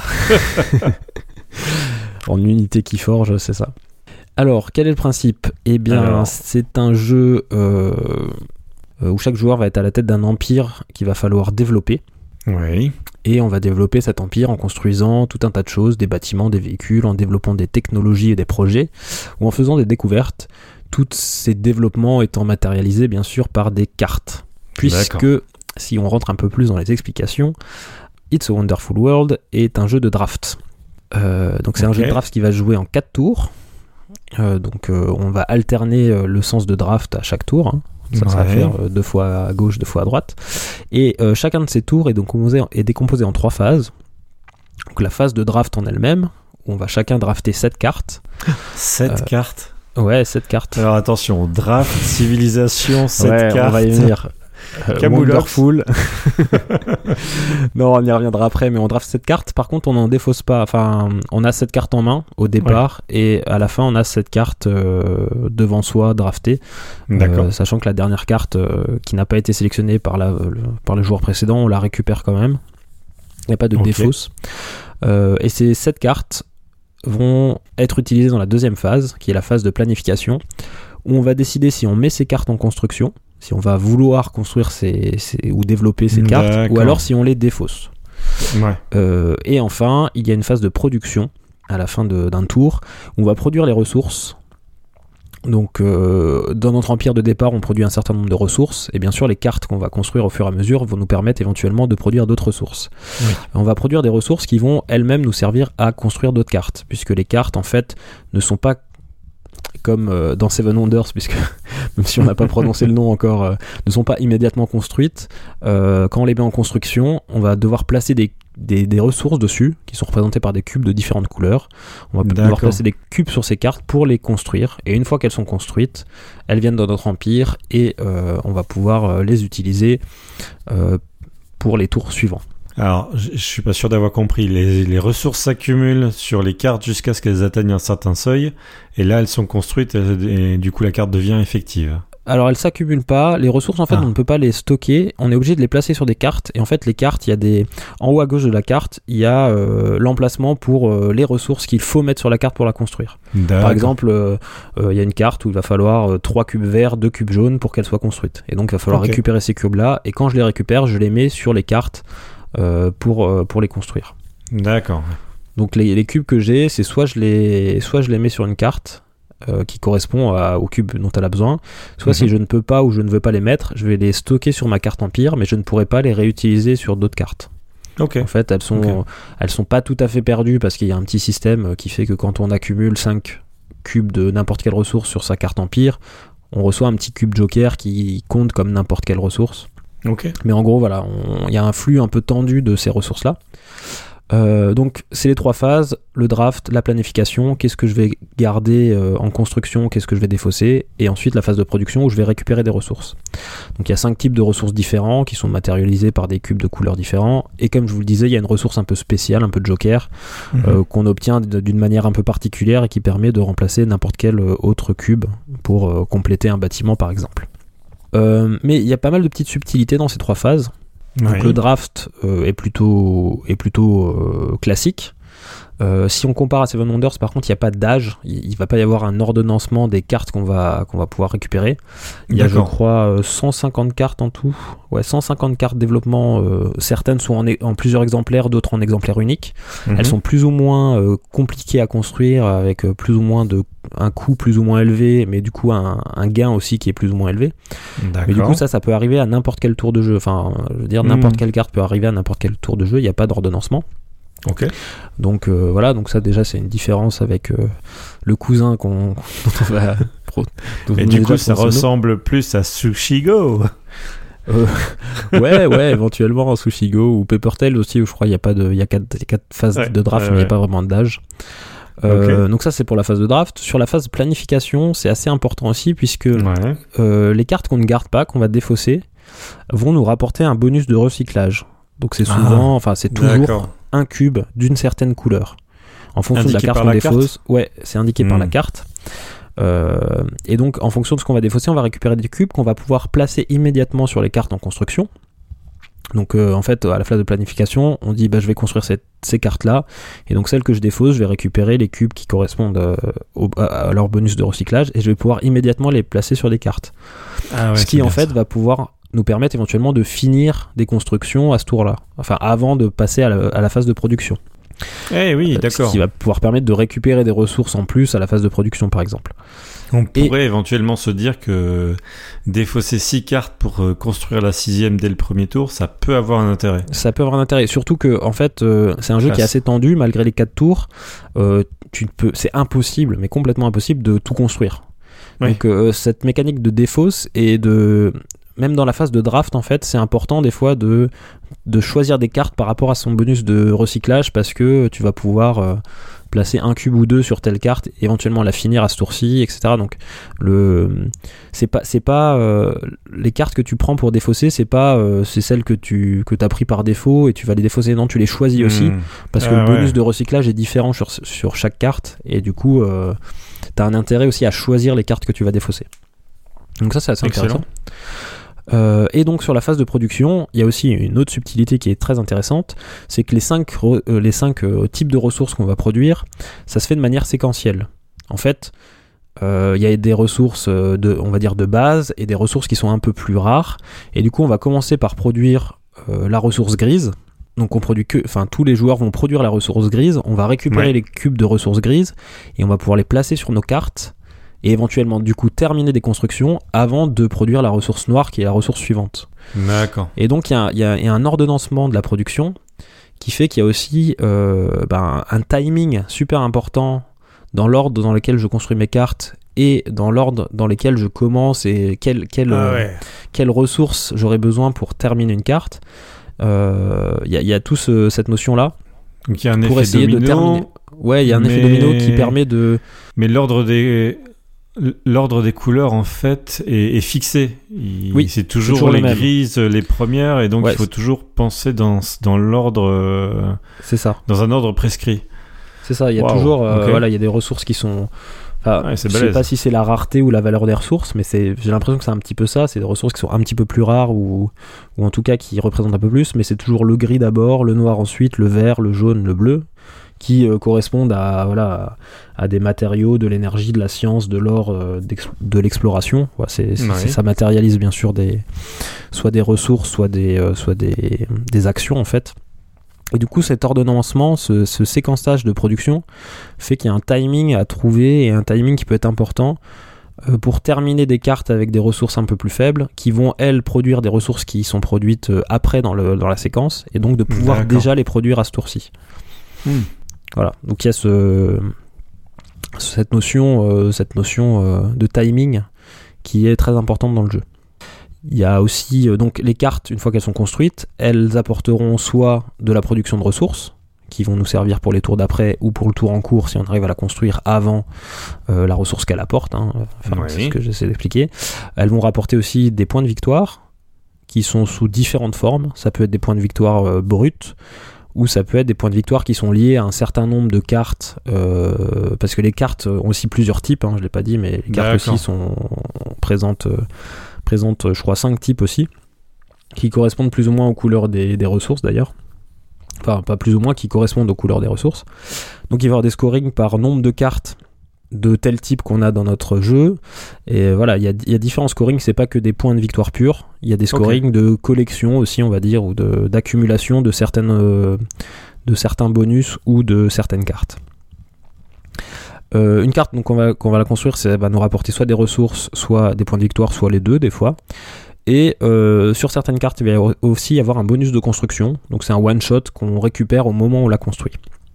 En unité Keyforge, c'est ça. Alors, quel est le principe ? Eh bien, Alors... c'est un jeu euh, où chaque joueur va être à la tête d'un empire qu'il va falloir développer. Oui. Et on va développer cet empire en construisant tout un tas de choses, des bâtiments, des véhicules, en développant des technologies et des projets, ou en faisant des découvertes. Tous ces développements étant matérialisés, bien sûr, par des cartes. Puisque, D'accord. si on rentre un peu plus dans les explications, It's a Wonderful World est un jeu de draft. Euh, donc c'est okay. un jeu de draft qui va jouer en quatre tours. Euh, donc euh, on va alterner euh, le sens de draft à chaque tour. Hein. Ça, ouais. ça va faire euh, deux fois à gauche, deux fois à droite. Et euh, chacun de ces tours est donc composé, est décomposé en trois phases. Donc la phase de draft en elle-même, où on va chacun drafter sept cartes. sept euh, cartes Ouais, sept cartes. Alors attention, draft, civilisation, sept ouais, cartes. On va y venir. Euh, Wonderful. Non, on y reviendra après, mais on draft cette carte. Par contre, on n'en défausse pas. Enfin, on a cette carte en main au départ, ouais. et à la fin, on a cette carte euh, devant soi draftée. D'accord. Euh, sachant que la dernière carte euh, qui n'a pas été sélectionnée par, la, le, par le joueur précédent, on la récupère quand même. Il n'y a pas de okay. défausse. Euh, et ces sept cartes vont être utilisées dans la deuxième phase, qui est la phase de planification, où on va décider si on met ces cartes en construction, si on va vouloir construire ces, ces, ou développer ces cartes, D'accord. ou alors si on les défausse. Ouais. Euh, et enfin, il y a une phase de production à la fin de, d'un tour, où on va produire les ressources. Donc, euh, dans notre empire de départ, on produit un certain nombre de ressources, et bien sûr, les cartes qu'on va construire au fur et à mesure vont nous permettre éventuellement de produire d'autres ressources. Oui. On va produire des ressources qui vont elles-mêmes nous servir à construire d'autres cartes, puisque les cartes, en fait, ne sont pas comme euh, dans Seven Wonders, puisque même si on n'a pas prononcé le nom encore, euh, ne sont pas immédiatement construites. Euh, quand on les met en construction, on va devoir placer des, des, des ressources dessus, qui sont représentées par des cubes de différentes couleurs. On va D'accord. devoir placer des cubes sur ces cartes pour les construire, et une fois qu'elles sont construites, elles viennent dans notre empire, et euh, on va pouvoir euh, les utiliser euh, pour les tours suivants. Alors, je, je suis pas sûr d'avoir compris. Les, les ressources s'accumulent sur les cartes jusqu'à ce qu'elles atteignent un certain seuil, et là, elles sont construites, et, et du coup, la carte devient effective. Alors elles s'accumulent pas, les ressources en fait ah. on ne peut pas les stocker, on est obligé de les placer sur des cartes et en fait les cartes, il y a des en haut à gauche de la carte, il y a euh, l'emplacement pour euh, les ressources qu'il faut mettre sur la carte pour la construire. D'accord. Par exemple, euh, euh, il y a une carte où il va falloir euh, trois cubes verts, deux cubes jaunes pour qu'elle soit construite. Et donc il va falloir okay. récupérer ces cubes là et quand je les récupère, je les mets sur les cartes euh, pour euh, pour les construire. D'accord. Donc les, les cubes que j'ai, c'est soit je les soit je les mets sur une carte Euh, qui correspond à, au cube dont elle a besoin, soit mm-hmm. si je ne peux pas ou je ne veux pas les mettre, je vais les stocker sur ma carte Empire, mais je ne pourrai pas les réutiliser sur d'autres cartes. Okay. En fait, elles sont, okay. elles sont pas tout à fait perdues parce qu'il y a un petit système qui fait que quand on accumule cinq cubes de n'importe quelle ressource sur sa carte Empire, on reçoit un petit cube Joker qui compte comme n'importe quelle ressource. Okay. Mais en gros, voilà, il y a un flux un peu tendu de ces ressources-là. Euh, donc c'est les trois phases, le draft, la planification, qu'est-ce que je vais garder euh, en construction, qu'est-ce que je vais défausser, et ensuite la phase de production où je vais récupérer des ressources. Donc il y a cinq types de ressources différents qui sont matérialisés par des cubes de couleurs différents, et comme je vous le disais, il y a une ressource un peu spéciale, un peu de joker, mmh. euh, qu'on obtient d'une manière un peu particulière et qui permet de remplacer n'importe quel autre cube pour euh, compléter un bâtiment par exemple. Euh, mais il y a pas mal de petites subtilités dans ces trois phases. Donc oui. Le draft euh, est plutôt, est plutôt euh, classique. Euh, si on compare à Seven Wonders, par contre, il n'y a pas d'âge. Il ne va pas y avoir un ordonnancement des cartes qu'on va, qu'on va pouvoir récupérer. Il y a, D'accord. je crois, cent cinquante cartes en tout. Ouais, cent cinquante cartes développement. Euh, certaines sont en, en plusieurs exemplaires, d'autres en exemplaires uniques. Mm-hmm. Elles sont plus ou moins euh, compliquées à construire, avec euh, plus ou moins de un coût plus ou moins élevé, mais du coup un, un gain aussi qui est plus ou moins élevé. D'accord. Mais du coup, ça, ça peut arriver à n'importe quel tour de jeu. Enfin, je veux dire, mm. n'importe quelle carte peut arriver à n'importe quel tour de jeu. Il n'y a pas d'ordonnancement. Ok. Donc euh, voilà, donc ça déjà c'est une différence avec euh, le cousin qu'on dont on va. Pro, dont Et du coup, ça ressemble plus à Sushi Go. Euh, ouais, ouais, éventuellement en Sushi Go ou Papertail aussi, où je crois il y a pas de, il y a quatre, quatre phases ouais, de draft, ouais, mais il ouais. n'y a pas vraiment d'âge. Euh, okay. Donc ça c'est pour la phase de draft. Sur la phase de planification, c'est assez important aussi puisque ouais. euh, les cartes qu'on ne garde pas, qu'on va défausser, vont nous rapporter un bonus de recyclage. Donc c'est souvent, ah, enfin c'est toujours d'accord. un cube d'une certaine couleur. En fonction indiqué de la carte qu'on défausse, ouais, c'est indiqué mmh. par la carte. Euh, et donc en fonction de ce qu'on va défausser, on va récupérer des cubes qu'on va pouvoir placer immédiatement sur les cartes en construction. Donc euh, en fait à la phase de planification, on dit bah je vais construire cette, ces cartes là, et donc celles que je défausse, je vais récupérer les cubes qui correspondent euh, au, à leur bonus de recyclage et je vais pouvoir immédiatement les placer sur des cartes. Ah ouais, ce qui en fait ça. va pouvoir nous permettre éventuellement de finir des constructions à ce tour-là, enfin avant de passer à la, à la phase de production. Eh oui, d'accord. Ce qui va pouvoir permettre de récupérer des ressources en plus à la phase de production par exemple. On pourrait et, éventuellement se dire que défausser six cartes pour euh, construire la sixième dès le premier tour, ça peut avoir un intérêt. Ça peut avoir un intérêt, surtout que en fait, euh, c'est un jeu Classe. qui est assez tendu malgré les quatre tours. Euh, tu peux, c'est impossible, mais complètement impossible de tout construire. Oui. Donc euh, cette mécanique de défausse et de même dans la phase de draft, en fait, c'est important des fois de, de choisir des cartes par rapport à son bonus de recyclage parce que tu vas pouvoir euh, placer un cube ou deux sur telle carte, éventuellement la finir à ce tour-ci, et cetera. Donc, le, c'est pas, c'est pas euh, les cartes que tu prends pour défausser, c'est pas euh, c'est celles que tu que t'as pris par défaut et tu vas les défausser. Non, tu les choisis mmh. aussi parce que ah, le bonus ouais. de recyclage est différent sur, sur chaque carte et du coup, euh, t'as un intérêt aussi à choisir les cartes que tu vas défausser. Donc ça, c'est assez Excellent. intéressant. Euh, et donc sur la phase de production, il y a aussi une autre subtilité qui est très intéressante, c'est que les cinq, re, euh, les cinq euh, types de ressources qu'on va produire, ça se fait de manière séquentielle. En fait, euh, il y a des ressources euh, de, on va dire de base et des ressources qui sont un peu plus rares. Et du coup, on va commencer par produire euh, la ressource grise. Donc on produit que, enfin tous les joueurs vont produire la ressource grise. On va récupérer ouais. les cubes de ressources grises et on va pouvoir les placer sur nos cartes. Et éventuellement, du coup, terminer des constructions avant de produire la ressource noire qui est la ressource suivante. D'accord. Et donc, il y a, y a, y a un ordonnancement de la production qui fait qu'il y a aussi euh, ben, un timing super important dans l'ordre dans lequel je construis mes cartes et dans l'ordre dans lequel je commence et quelle, quelle, ah ouais. euh, quelle ressource j'aurai besoin pour terminer une carte. Il euh, y, y a tout ce, cette notion-là. Donc, il y a un pour effet essayer domino. De terminer. Ouais, il y a un mais... effet domino qui permet de... Mais l'ordre des... L'ordre des couleurs en fait est, est fixé. Il, oui, c'est toujours, toujours les grises les premières et donc ouais, il faut c'est... toujours penser dans dans l'ordre. Euh, c'est ça. Dans un ordre prescrit. C'est ça. Il y a wow, toujours euh, okay. voilà, il y a des ressources qui sont. Enfin, ouais, je sais pas si c'est la rareté ou la valeur des ressources, mais c'est, j'ai l'impression que c'est un petit peu ça. C'est des ressources qui sont un petit peu plus rares ou, ou en tout cas qui représentent un peu plus, mais c'est toujours le gris d'abord, le noir ensuite, le vert, le jaune, le bleu, qui euh, correspondent à, voilà, à, à des matériaux, de l'énergie, de la science, de l'or, euh, de l'exploration. Ouais, c'est, c'est, ouais. c'est, ça matérialise bien sûr des, soit des ressources, soit des, euh, soit des, des actions en fait. Et du coup, cet ordonnancement, ce, ce séquençage de production fait qu'il y a un timing à trouver et un timing qui peut être important euh, pour terminer des cartes avec des ressources un peu plus faibles qui vont, elles, produire des ressources qui sont produites euh, après dans, le, dans la séquence et donc de pouvoir D'accord. déjà les produire à ce tour-ci. Hmm. Voilà, donc il y a ce, cette notion, euh, cette notion euh, de timing qui est très importante dans le jeu. Il y a aussi euh, donc les cartes, une fois qu'elles sont construites, elles apporteront soit de la production de ressources qui vont nous servir pour les tours d'après ou pour le tour en cours si on arrive à la construire avant euh, la ressource qu'elle apporte, hein. Enfin, oui. C'est ce que j'essaie d'expliquer. Elles vont rapporter aussi des points de victoire qui sont sous différentes formes. Ça peut être des points de victoire euh, bruts ou ça peut être des points de victoire qui sont liés à un certain nombre de cartes, euh, parce que les cartes ont aussi plusieurs types, hein, je ne l'ai pas dit, mais les cartes D'accord. aussi sont présentes... Euh, présente, je crois, cinq types aussi, qui correspondent plus ou moins aux couleurs des, des ressources d'ailleurs. Enfin, pas plus ou moins, qui correspondent aux couleurs des ressources. Donc il va y avoir des scorings par nombre de cartes de tel type qu'on a dans notre jeu. Et voilà, il y a, y a différents scorings, c'est pas que des points de victoire purs. Il y a des scorings okay. de collection aussi, on va dire, ou de, d'accumulation de, certaines, euh, de certains bonus ou de certaines cartes. Euh, une carte donc on va, qu'on va la construire, ça va nous rapporter soit des ressources, soit des points de victoire, soit les deux des fois. Et euh, sur certaines cartes, il va aussi y avoir un bonus de construction. Donc c'est un one shot qu'on récupère au moment où on la construit.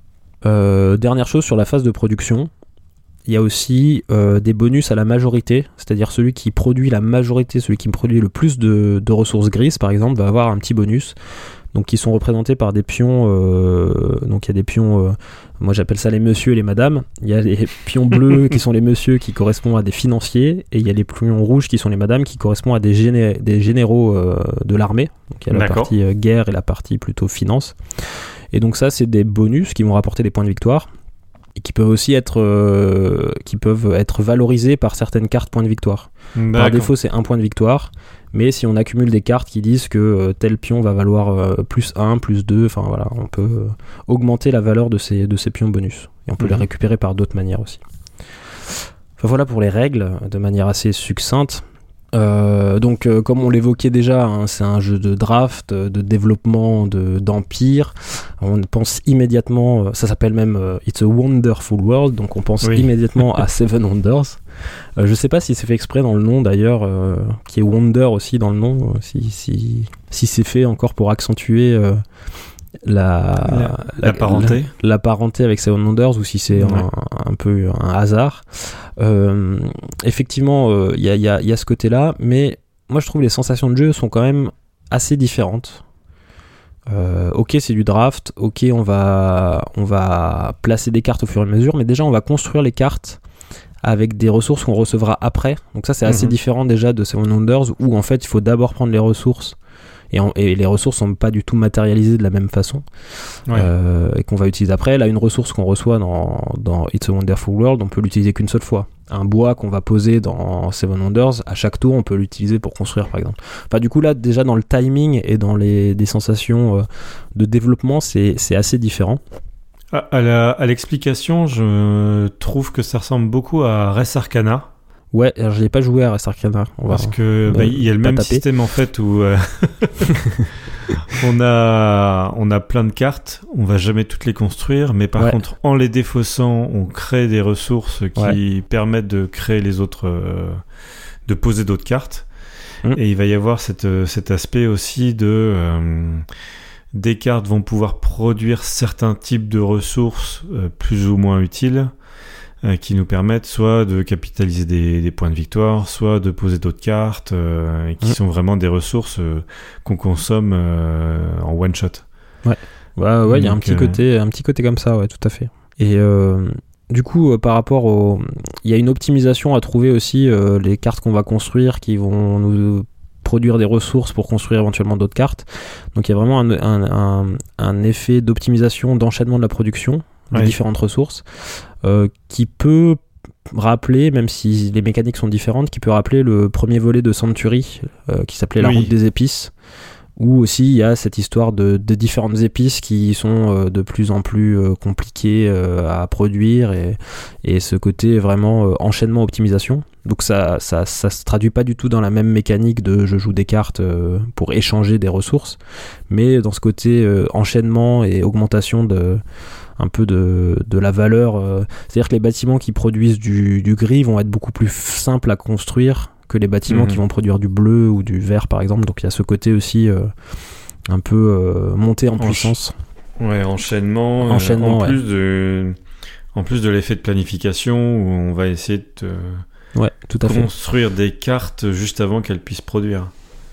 Euh, dernière chose sur la phase de production, il y a aussi euh, des bonus à la majorité, c'est-à-dire celui qui produit la majorité, celui qui produit le plus de, de ressources grises par exemple, va avoir un petit bonus. Donc qui sont représentés par des pions, euh, donc il y a des pions, euh, moi j'appelle ça les messieurs et les madames, il y a les pions bleus qui sont les messieurs qui correspondent à des financiers, et il y a les pions rouges qui sont les madames qui correspondent à des, géné- des généraux euh, de l'armée, donc il y a la D'accord. partie euh, guerre et la partie plutôt finance, et donc ça c'est des bonus qui vont rapporter des points de victoire, et qui peuvent aussi être, euh, qui peuvent être valorisés par certaines cartes points de victoire. D'accord. Par défaut c'est un point de victoire, mais si on accumule des cartes qui disent que euh, tel pion va valoir euh, plus un, plus deux, enfin voilà, on peut euh, augmenter la valeur de ces, de ces pions bonus. Et on peut mmh. les récupérer par d'autres manières aussi. Enfin voilà pour les règles, de manière assez succincte. Euh, donc euh, comme on l'évoquait déjà, hein, c'est un jeu de draft, de développement de, d'empire. On pense immédiatement, euh, ça s'appelle même euh, It's a Wonderful World, donc on pense oui. immédiatement à Seven Wonders. Euh, je sais pas si c'est fait exprès dans le nom d'ailleurs, euh, qui est Wonder aussi dans le nom, euh, si, si, si c'est fait encore pour accentuer euh, la, la, la, la parenté la, la parenté avec Seven Wonders, ou si c'est ouais. un, un peu un hasard. Euh, effectivement, il euh, y, y, a, y a ce côté-là, mais moi je trouve les sensations de jeu sont quand même assez différentes. Euh, ok, c'est du draft, ok, on va, on va placer des cartes au fur et à mesure, mais déjà on va construire les cartes avec des ressources qu'on recevra après. Donc ça c'est assez mm-hmm. différent déjà de Seven Wonders, où en fait il faut d'abord prendre les ressources. Et, en, et les ressources sont pas du tout matérialisées de la même façon, ouais. euh, et qu'on va utiliser après. Là, une ressource qu'on reçoit dans, dans It's a Wonderful World, on peut l'utiliser qu'une seule fois. Un bois qu'on va poser dans Seven Wonders, à chaque tour, on peut l'utiliser pour construire, par exemple. Enfin, du coup, là, déjà dans le timing et dans les des sensations euh, de développement, c'est, c'est assez différent. À, à, la, à l'explication, je trouve que ça ressemble beaucoup à Res Arcana. Ouais, alors je n'ai pas joué à Res Arcana. On Parce va, que bah, il y a le même taper. système en fait où euh, on a on a plein de cartes, on va jamais toutes les construire, mais par ouais. contre en les défaussant, on crée des ressources qui ouais. permettent de créer les autres, euh, de poser d'autres cartes. Mmh. Et il va y avoir cette, cet aspect aussi de euh, des cartes vont pouvoir produire certains types de ressources euh, plus ou moins utiles. Euh, qui nous permettent soit de capitaliser des, des points de victoire, soit de poser d'autres cartes, euh, et qui mmh. sont vraiment des ressources euh, qu'on consomme euh, en one shot. Ouais, ouais, ouais, il y a un petit euh... côté, un petit côté comme ça, ouais, tout à fait. Et euh, du coup, euh, par rapport au, il y a une optimisation à trouver aussi, euh, les cartes qu'on va construire, qui vont nous produire des ressources pour construire éventuellement d'autres cartes. Donc il y a vraiment un, un, un, un effet d'optimisation, d'enchaînement de la production de ouais. différentes ressources, euh, qui peut rappeler, même si les mécaniques sont différentes, qui peut rappeler le premier volet de Century euh, qui s'appelait La Oui. route des épices, où aussi il y a cette histoire de, de différentes épices qui sont euh, de plus en plus euh, compliquées euh, à produire et, et ce côté vraiment euh, enchaînement optimisation. Donc ça, ça, ça se traduit pas du tout dans la même mécanique de je joue des cartes euh, pour échanger des ressources, mais dans ce côté euh, enchaînement et augmentation de un peu de, de la valeur. Euh, c'est-à-dire que les bâtiments qui produisent du, du gris vont être beaucoup plus simples à construire que les bâtiments mmh. qui vont produire du bleu ou du vert par exemple. Donc il y a ce côté aussi euh, un peu euh, monté en Encha- puissance. Ouais, enchaînement. enchaînement euh, en, ouais. plus de, en plus de l'effet de planification où on va essayer de ouais, tout à construire fait. des cartes juste avant qu'elles puissent produire.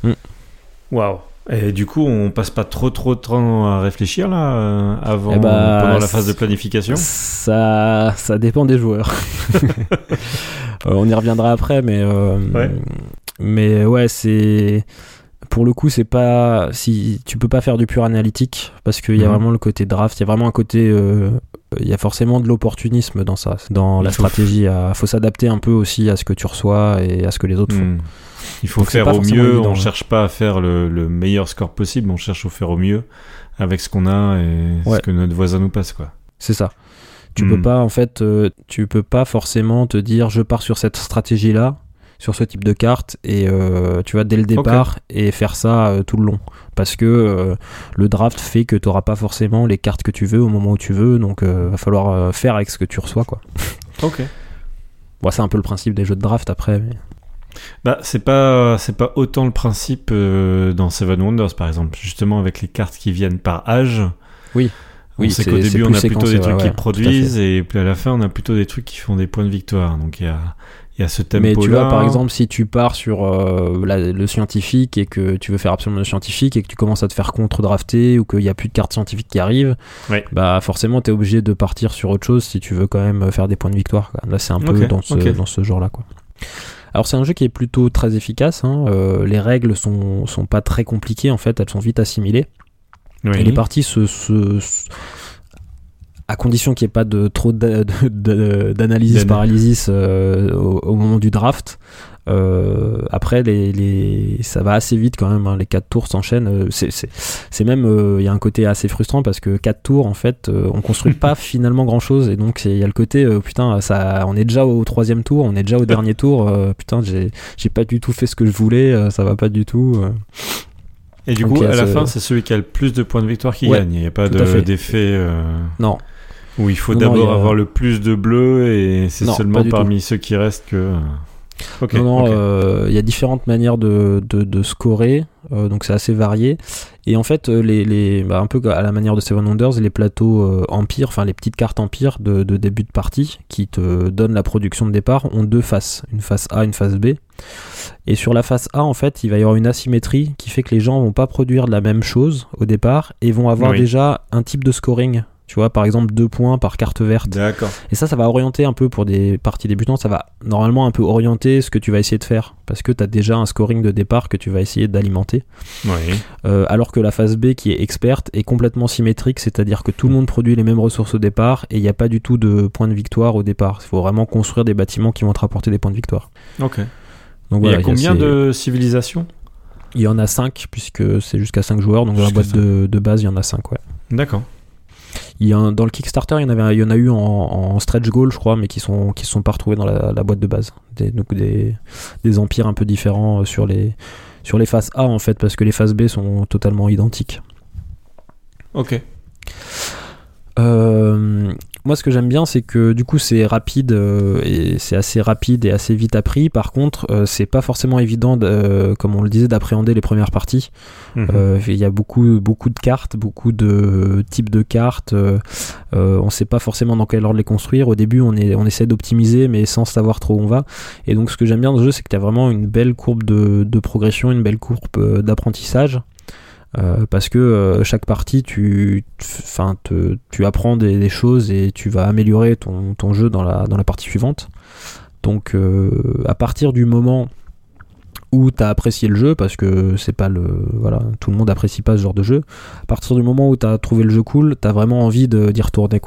Waouh. Mmh. Et du coup, on passe pas trop trop de temps à réfléchir là euh, avant eh bah, pendant la phase de planification. Ça, ça dépend des joueurs. euh, on y reviendra après, mais euh, ouais. mais ouais, c'est pour le coup, c'est pas si tu peux pas faire du pur analytique parce qu'il y a mmh. vraiment le côté draft, il y a vraiment un côté euh, il y a forcément de l'opportunisme dans ça, dans il la stratégie. Il faut s'adapter un peu aussi à ce que tu reçois et à ce que les autres mmh. font. Il faut Donc faire au mieux, évident, on ne ouais. cherche pas à faire le, le meilleur score possible, on cherche à faire au mieux avec ce qu'on a et ouais. ce que notre voisin nous passe, quoi. C'est ça. Tu mm. peux pas, en fait, euh, tu peux pas forcément te dire je pars sur cette stratégie-là, sur ce type de carte, et euh, tu vois, dès le départ, okay. et faire ça euh, tout le long. Parce que euh, le draft fait que tu n'auras pas forcément les cartes que tu veux au moment où tu veux, donc il euh, va falloir euh, faire avec ce que tu reçois, quoi. Ok. Bon, c'est un peu le principe des jeux de draft après, mais... Bah, c'est pas, c'est pas autant le principe euh, dans Seven Wonders, par exemple. Justement, avec les cartes qui viennent par âge. Oui. On oui, sait qu'au début, on a plutôt des trucs ouais, qui produisent, et puis à la fin, on a plutôt des trucs qui font des points de victoire. Donc, il y a, il y a ce tempo-là. Mais tu vois, par exemple, si tu pars sur euh, la, le scientifique et que tu veux faire absolument le scientifique et que tu commences à te faire contre-drafter ou qu'il n'y a plus de cartes scientifiques qui arrivent, ouais. bah forcément, tu es obligé de partir sur autre chose si tu veux quand même faire des points de victoire, quoi. Là, c'est un peu okay, dans ce, okay. dans ce genre-là, quoi. Alors c'est un jeu qui est plutôt très efficace, hein. euh, les règles sont, sont pas très compliquées en fait, elles sont vite assimilées. Oui. Et les parties se, se, se... à condition qu'il n'y ait pas de trop de, de, de, d'analysis paralysis euh, au, au moment du draft. Euh, après les, les ça va assez vite quand même, hein. Les quatre tours s'enchaînent, c'est, c'est, c'est même il euh, y a un côté assez frustrant parce que quatre tours en fait euh, on construit pas finalement grand chose et donc il y a le côté euh, putain ça, on est déjà au troisième tour, on est déjà au dernier tour, euh, putain j'ai, j'ai pas du tout fait ce que je voulais, euh, ça va pas du tout euh. Et du donc, coup à la ce... fin c'est celui qui a le plus de points de victoire qui ouais, gagne, il n'y a pas de, d'effet euh... non où il faut non, d'abord non, a... avoir le plus de bleus et c'est non, seulement parmi tout. Ceux qui restent que Okay, non, non, il okay. euh, y a différentes manières de, de, de scorer, euh, donc c'est assez varié. Et en fait, les, les, bah, un peu à la manière de Seven Wonders, les plateaux euh, Empire, enfin les petites cartes Empire de, de début de partie qui te donnent la production de départ, ont deux faces, une face A, une face B. Et sur la face A, en fait, il va y avoir une asymétrie qui fait que les gens vont pas produire la même chose au départ et vont avoir oui. déjà un type de scoring. Tu vois, par exemple, deux points par carte verte. D'accord. Et ça, ça va orienter un peu pour des parties débutantes. Ça va normalement un peu orienter ce que tu vas essayer de faire. Parce que tu as déjà un scoring de départ que tu vas essayer d'alimenter. Oui. Euh, alors que la phase B, qui est experte, est complètement symétrique. C'est-à-dire que tout le monde produit les mêmes ressources au départ. Et il n'y a pas du tout de points de victoire au départ. Il faut vraiment construire des bâtiments qui vont te rapporter des points de victoire. Ok. Donc, il voilà, y a combien il y a de civilisations ? Il y en a cinq, puisque c'est jusqu'à cinq joueurs. Donc, dans la boîte de, de base, il y en a cinq, ouais. D'accord. Il y a un, dans le Kickstarter, il y en avait, il y en a eu en, en stretch goal, je crois, mais qui sont qui sont pas retrouvés dans la, la boîte de base. Des, donc des des empires un peu différents sur les sur les faces A en fait, parce que les faces B sont totalement identiques. Ok. Euh, moi, ce que j'aime bien, c'est que du coup, c'est rapide euh, et c'est assez rapide et assez vite appris. Par contre, euh, c'est pas forcément évident, de, euh, comme on le disait, d'appréhender les premières parties. Il mmh. euh, y a beaucoup, beaucoup de cartes, beaucoup de types de cartes. Euh, euh, on sait pas forcément dans quel ordre les construire. Au début, on, est, on essaie d'optimiser, mais sans savoir trop où on va. Et donc, ce que j'aime bien dans ce jeu, c'est que tu as vraiment une belle courbe de, de progression, une belle courbe euh, d'apprentissage. Euh, parce que euh, chaque partie tu, te, tu apprends des, des choses et tu vas améliorer ton, ton jeu dans la, dans la partie suivante. Donc euh, à partir du moment où tu as apprécié le jeu, parce que c'est pas le voilà, tout le monde apprécie pas ce genre de jeu, à partir du moment où tu as trouvé le jeu cool, tu as vraiment envie de, d'y retourner, quoi.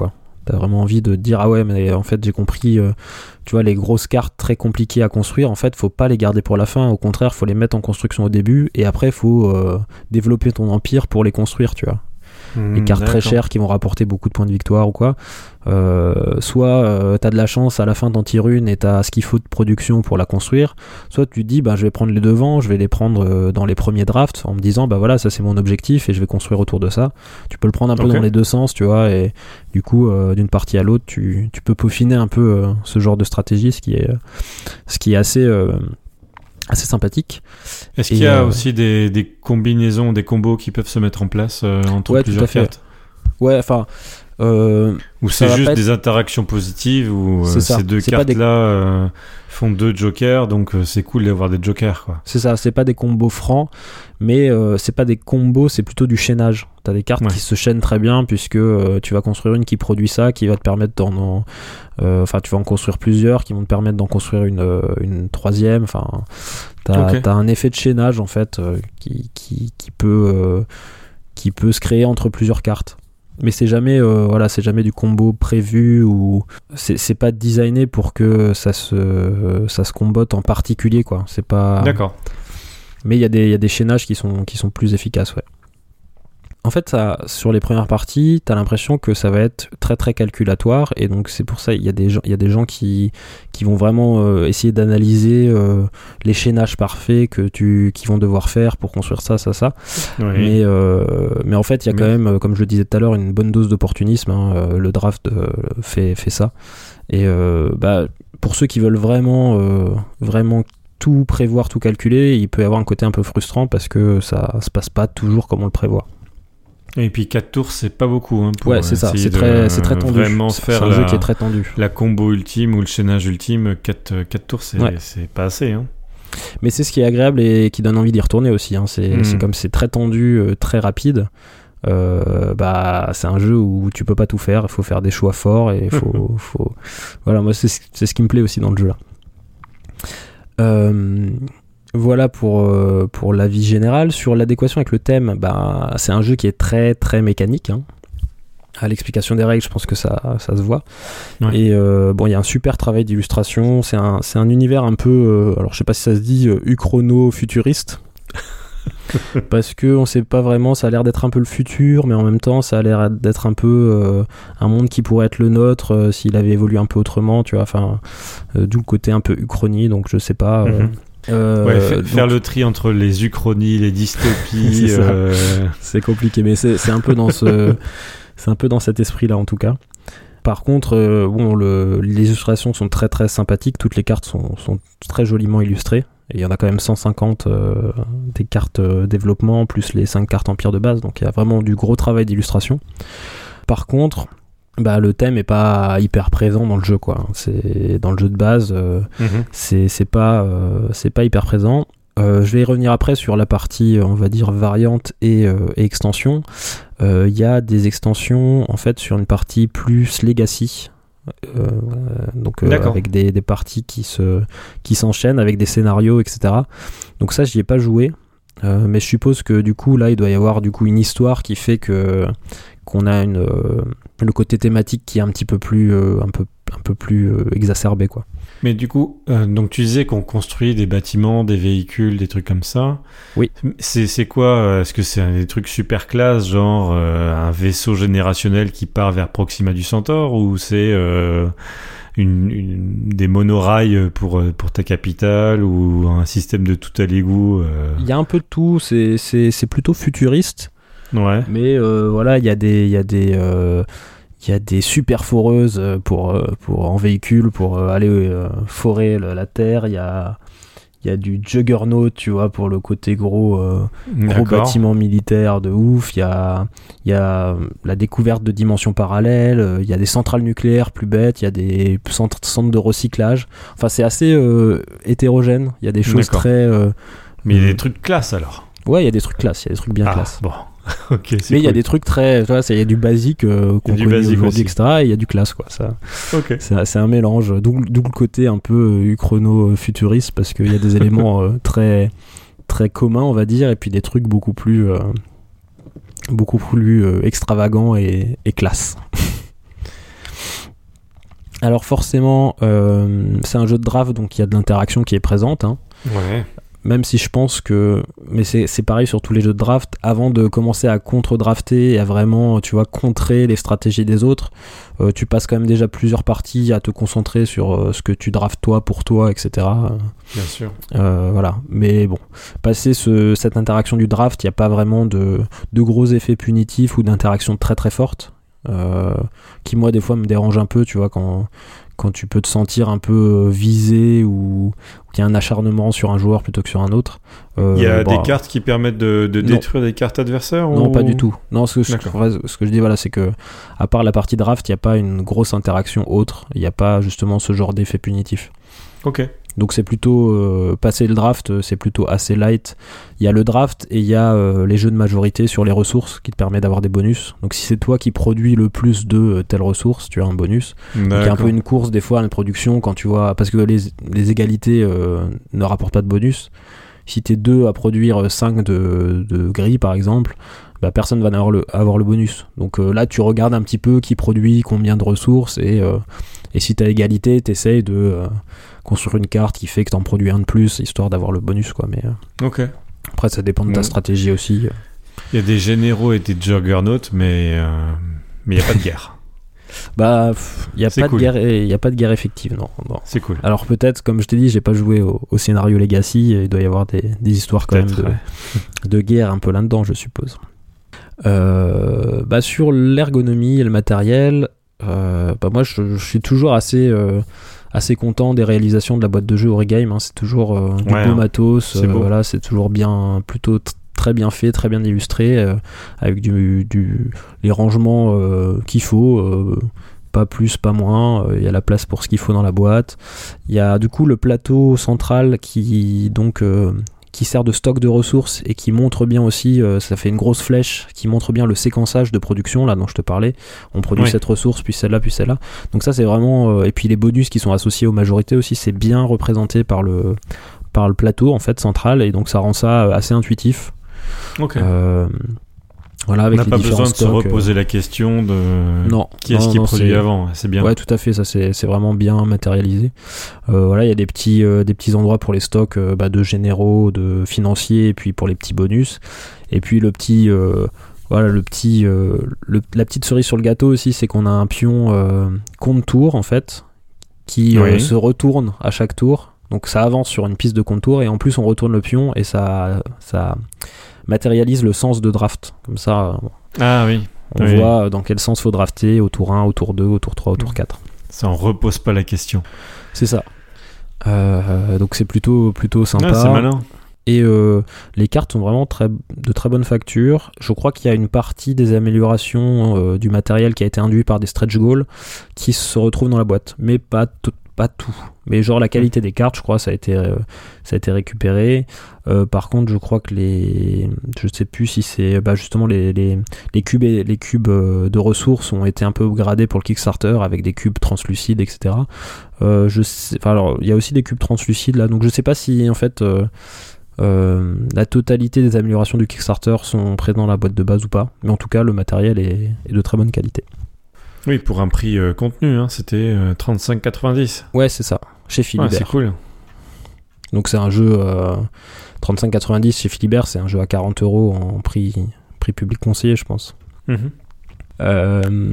T'as vraiment envie de te dire, ah ouais, mais en fait, j'ai compris, euh, tu vois, les grosses cartes très compliquées à construire, en fait, faut pas les garder pour la fin. Au contraire, faut les mettre en construction au début et après, faut euh, développer ton empire pour les construire, tu vois. Mmh, les cartes d'accord. très chères qui vont rapporter beaucoup de points de victoire ou quoi. Euh, soit euh, t'as de la chance, à la fin t'en tires une et t'as ce qu'il faut de production pour la construire. Soit tu te dis, bah, je vais prendre les devants, je vais les prendre euh, dans les premiers drafts en me disant, bah voilà, ça c'est mon objectif et je vais construire autour de ça. Tu peux le prendre un peu Okay. dans les deux sens, tu vois, et du coup, euh, d'une partie à l'autre, tu, tu peux peaufiner un peu euh, ce genre de stratégie, ce qui est, ce qui est assez... Euh, assez sympathique. Est-ce Et qu'il y a euh, aussi des, des combinaisons, des combos qui peuvent se mettre en place euh, entre Ouais, tout plusieurs à fait. cartes? Ouais, enfin... Euh, Ou ça c'est va juste pas être- des interactions positives où euh, C'est ça. ces deux C'est pas cartes-là des- euh, font deux jokers, donc euh, c'est cool d'avoir des jokers, quoi. C'est ça, c'est pas des combos francs, mais euh, c'est pas des combos, c'est plutôt du chaînage. T'as des cartes Ouais. qui se chaînent très bien puisque euh, tu vas construire une qui produit ça, qui va te permettre d'en... en- euh, Enfin, tu vas en construire plusieurs qui vont te permettre d'en construire une, euh, une troisième. Enfin, t'as, Ok. t'as un effet de chaînage en fait euh, qui, qui, qui peut, euh, qui peut se créer entre plusieurs cartes. Mais c'est jamais, euh, voilà, c'est jamais du combo prévu ou c'est, c'est pas designé pour que ça se, ça se combotte en particulier, quoi. C'est pas. D'accord. Mais il y a des, il y a des chaînages qui sont, qui sont plus efficaces, ouais. En fait, ça, sur les premières parties, t'as l'impression que ça va être très très calculatoire et donc c'est pour ça il y a des gens, il y a des gens qui, qui vont vraiment euh, essayer d'analyser euh, les chaînages parfaits que tu, qu'ils vont devoir faire pour construire ça, ça, ça. Oui. Mais, euh, mais en fait, il y a quand Mais- même, euh, comme je le disais tout à l'heure, une bonne dose d'opportunisme. Hein, euh, le draft euh, fait, fait ça. Et euh, bah, pour ceux qui veulent vraiment, euh, vraiment tout prévoir, tout calculer, il peut y avoir un côté un peu frustrant parce que ça se passe pas toujours comme on le prévoit. Et puis quatre tours, c'est pas beaucoup. Hein, pour Ouais, c'est ça. essayer C'est de, très, c'est très tendu. Vraiment C'est, faire c'est un la, jeu qui est très tendu. la combo ultime ou le chaînage ultime. quatre tours, c'est, Ouais. c'est pas assez. Hein. Mais c'est ce qui est agréable et qui donne envie d'y retourner aussi. Hein. C'est, Mm. c'est comme c'est très tendu, euh, très rapide. Euh, bah, c'est un jeu où tu peux pas tout faire. Il faut faire des choix forts et il faut, faut. Voilà, moi c'est, ce- c'est ce qui me plaît aussi dans le jeu là. Euh, voilà pour euh, pour l'avis général sur l'adéquation avec le thème. Bah, c'est un jeu qui est très très mécanique. Hein. À l'explication des règles, je pense que ça ça se voit. Ouais. Et euh, bon, il y a un super travail d'illustration. C'est un c'est un univers un peu. Euh, alors je sais pas si ça se dit euh, uchrono-futuriste. Parce que on sait pas vraiment, ça a l'air d'être un peu le futur, mais en même temps ça a l'air d'être un peu euh, un monde qui pourrait être le nôtre euh, s'il avait évolué un peu autrement, tu vois, enfin euh, d'où le côté un peu uchronie, donc je sais pas. Euh, Mhm. euh, Ouais, fa- donc, faire le tri entre les uchronies, les dystopies. C'est ça. euh, c'est compliqué, mais c'est, c'est un peu dans ce c'est un peu dans cet esprit là en tout cas. Par contre, euh, bon, le, les illustrations sont très très sympathiques, toutes les cartes sont, sont très joliment illustrées. Et il y en a quand même cent cinquante euh, des cartes euh, développement, plus les cinq cartes empire de base, donc il y a vraiment du gros travail d'illustration. Par contre, bah, le thème est pas hyper présent dans le jeu, quoi. C'est, dans le jeu de base, euh, mhm. c'est, c'est, pas, euh, c'est pas hyper présent. Euh, je vais y revenir après sur la partie, on va dire, variante et, euh, et extension. Il euh, y a des extensions, en fait, sur une partie plus legacy. Euh, donc euh, avec des, des parties qui, se, qui s'enchaînent, avec des scénarios, et cetera. Donc ça, j'y ai pas joué. Euh, mais je suppose que du coup, là, il doit y avoir du coup une histoire qui fait que qu'on a une, euh, le côté thématique qui est un petit peu plus, euh, un peu, un peu plus euh, exacerbé, quoi. Mais du coup, euh, donc tu disais qu'on construit des bâtiments, des véhicules, des trucs comme ça. Oui. C'est, c'est quoi euh, Est-ce que c'est des trucs super classe, genre euh, un vaisseau générationnel qui part vers Proxima du Centaure, ou c'est euh, une, une, des monorails pour, pour ta capitale, ou un système de tout à l'égout euh... Il y a un peu de tout, c'est, c'est, c'est plutôt futuriste. Ouais. Mais euh, voilà, il y a des... Il y a des euh, il y a des super foreuses pour, pour, en véhicule pour aller euh, forer le, la terre. Il y a, il y a du juggernaut, tu vois, pour le côté gros, euh, gros bâtiment militaire de ouf. Il y a, il y a la découverte de dimensions parallèles. Il y a des centrales nucléaires plus bêtes. Il y a des centres, centres de recyclage. Enfin, c'est assez euh, hétérogène. Il y a des choses D'accord. très... Euh, Mais il y a des trucs classe alors. Ouais, il y a des trucs classe. Il y a des trucs bien ah, classe. Bon. Okay, mais il cool. y a des trucs très, tu vois, il y a du basique euh, qu'on connaît aujourd'hui, aussi. et cetera. Et il y a du classe, quoi. Ça, okay. c'est, c'est un mélange. D'où, d'où le côté un peu euh, uchrono-futuriste, parce qu'il y a des éléments euh, très, très communs, on va dire, et puis des trucs beaucoup plus, euh, beaucoup plus euh, extravagants et, et classe. Alors forcément, euh, c'est un jeu de draft, donc il y a de l'interaction qui est présente. Hein. Ouais. Même si je pense que... Mais c'est, c'est pareil sur tous les jeux de draft. Avant de commencer à contre-drafter et à vraiment, tu vois, contrer les stratégies des autres, euh, tu passes quand même déjà plusieurs parties à te concentrer sur euh, ce que tu draftes toi, pour toi, et cetera. Bien sûr. Euh, voilà. Mais bon, passer ce, cette interaction du draft, il n'y a pas vraiment de, de gros effets punitifs ou d'interaction très très forte. Euh, qui moi des fois me dérange un peu, tu vois, quand... quand tu peux te sentir un peu visé ou qu'il y a un acharnement sur un joueur plutôt que sur un autre. Euh, Il y a bon, des cartes qui permettent de, de détruire des cartes adversaires Non, ou... pas du tout. Non, ce que, je, ce que je dis, voilà, c'est que à part la partie draft, il n'y a pas une grosse interaction autre. Il n'y a pas justement ce genre d'effet punitif. Ok. Donc c'est plutôt, euh, passer le draft, c'est plutôt assez light. Il y a le draft et il y a euh, les jeux de majorité sur les ressources qui te permettent d'avoir des bonus. Donc si c'est toi qui produis le plus de euh, telle ressource, tu as un bonus. Donc il y a un peu une course des fois à la production quand tu vois, parce que les, les égalités euh, ne rapportent pas de bonus. Si t'es deux à produire cinq de, de gris par exemple, bah, personne va avoir le, avoir le bonus. Donc euh, là tu regardes un petit peu qui produit combien de ressources et, euh, et si t'as égalité, t'essayes de... Euh, construire une carte qui fait que t'en produis un de plus histoire d'avoir le bonus quoi, mais euh, ok. Après ça dépend de ta stratégie aussi. Il y a des généraux et des juggernauts mais euh, mais il y a pas de guerre. Bah il y a c'est pas cool. de guerre il y a pas de guerre effective non, non. C'est cool. Alors peut-être comme je t'ai dit j'ai pas joué au, au scénario Legacy, il doit y avoir des, des histoires quand peut-être, même de, ouais. de guerre un peu là-dedans je suppose. Euh, bah sur l'ergonomie et le matériel, euh, bah moi je, je suis toujours assez euh, assez content des réalisations de la boîte de jeu Origame, hein. C'est toujours euh, du ouais, beau matos, c'est euh, beau. Voilà, c'est toujours bien, plutôt t- très bien fait, très bien illustré, euh, avec du, du, les rangements euh, qu'il faut, euh, pas plus, pas moins, il euh, y a la place pour ce qu'il faut dans la boîte. Il y a du coup le plateau central qui donc... Euh, qui sert de stock de ressources et qui montre bien aussi, euh, ça fait une grosse flèche qui montre bien le séquençage de production là dont je te parlais. On produit oui. cette ressource, puis celle-là, puis celle-là. Donc ça c'est vraiment... Euh, et puis les bonus qui sont associés aux majorités aussi, c'est bien représenté par le, par le plateau en fait central, et donc ça rend ça assez intuitif. Ok. Euh, Voilà, avec on n'a les pas besoin de stocks, se reposer euh... la question de non, qui est-ce non, qui non, produit c'est... avant, c'est bien. Ouais, tout à fait, ça c'est, c'est vraiment bien matérialisé. Euh, voilà, il y a des petits, euh, des petits endroits pour les stocks euh, bah, de généraux, de financiers, et puis pour les petits bonus. Et puis le petit, euh, voilà, le petit, euh, le, la petite cerise sur le gâteau aussi, c'est qu'on a un pion euh, compte tour en fait, qui oui. euh, se retourne à chaque tour. Donc ça avance sur une piste de contour et en plus on retourne le pion et ça, ça matérialise le sens de draft. Comme ça, ah oui. on oui. voit dans quel sens faut drafter au tour un, au tour deux, au tour trois, au tour quatre. Ça en repose pas la question. C'est ça. Euh, donc c'est plutôt, plutôt sympa. Ah, c'est malin. Et euh, les cartes sont vraiment très, de très bonne facture. Je crois qu'il y a une partie des améliorations euh, du matériel qui a été induit par des stretch goals qui se retrouvent dans la boîte, mais pas tout. Pas tout, mais genre la qualité des cartes, je crois, ça a été, euh, ça a été récupéré. Euh, par contre, je crois que les, je sais plus si c'est, bah justement les, les, les cubes, et, les cubes de ressources ont été un peu upgradés pour le Kickstarter avec des cubes translucides, et cetera. Euh, je sais, enfin alors il y a aussi des cubes translucides là, donc je sais pas si en fait euh, euh, la totalité des améliorations du Kickstarter sont présentes dans la boîte de base ou pas, mais en tout cas le matériel est, est de très bonne qualité. Oui, pour un prix euh, contenu, hein, c'était euh, trente-cinq quatre-vingt-dix. Ouais, c'est ça, chez Philibert. Ouais, c'est cool. Donc c'est un jeu euh, trente-cinq quatre-vingt-dix chez Philibert, c'est un jeu à quarante euros en prix, prix public conseillé, je pense. Mmh. Euh,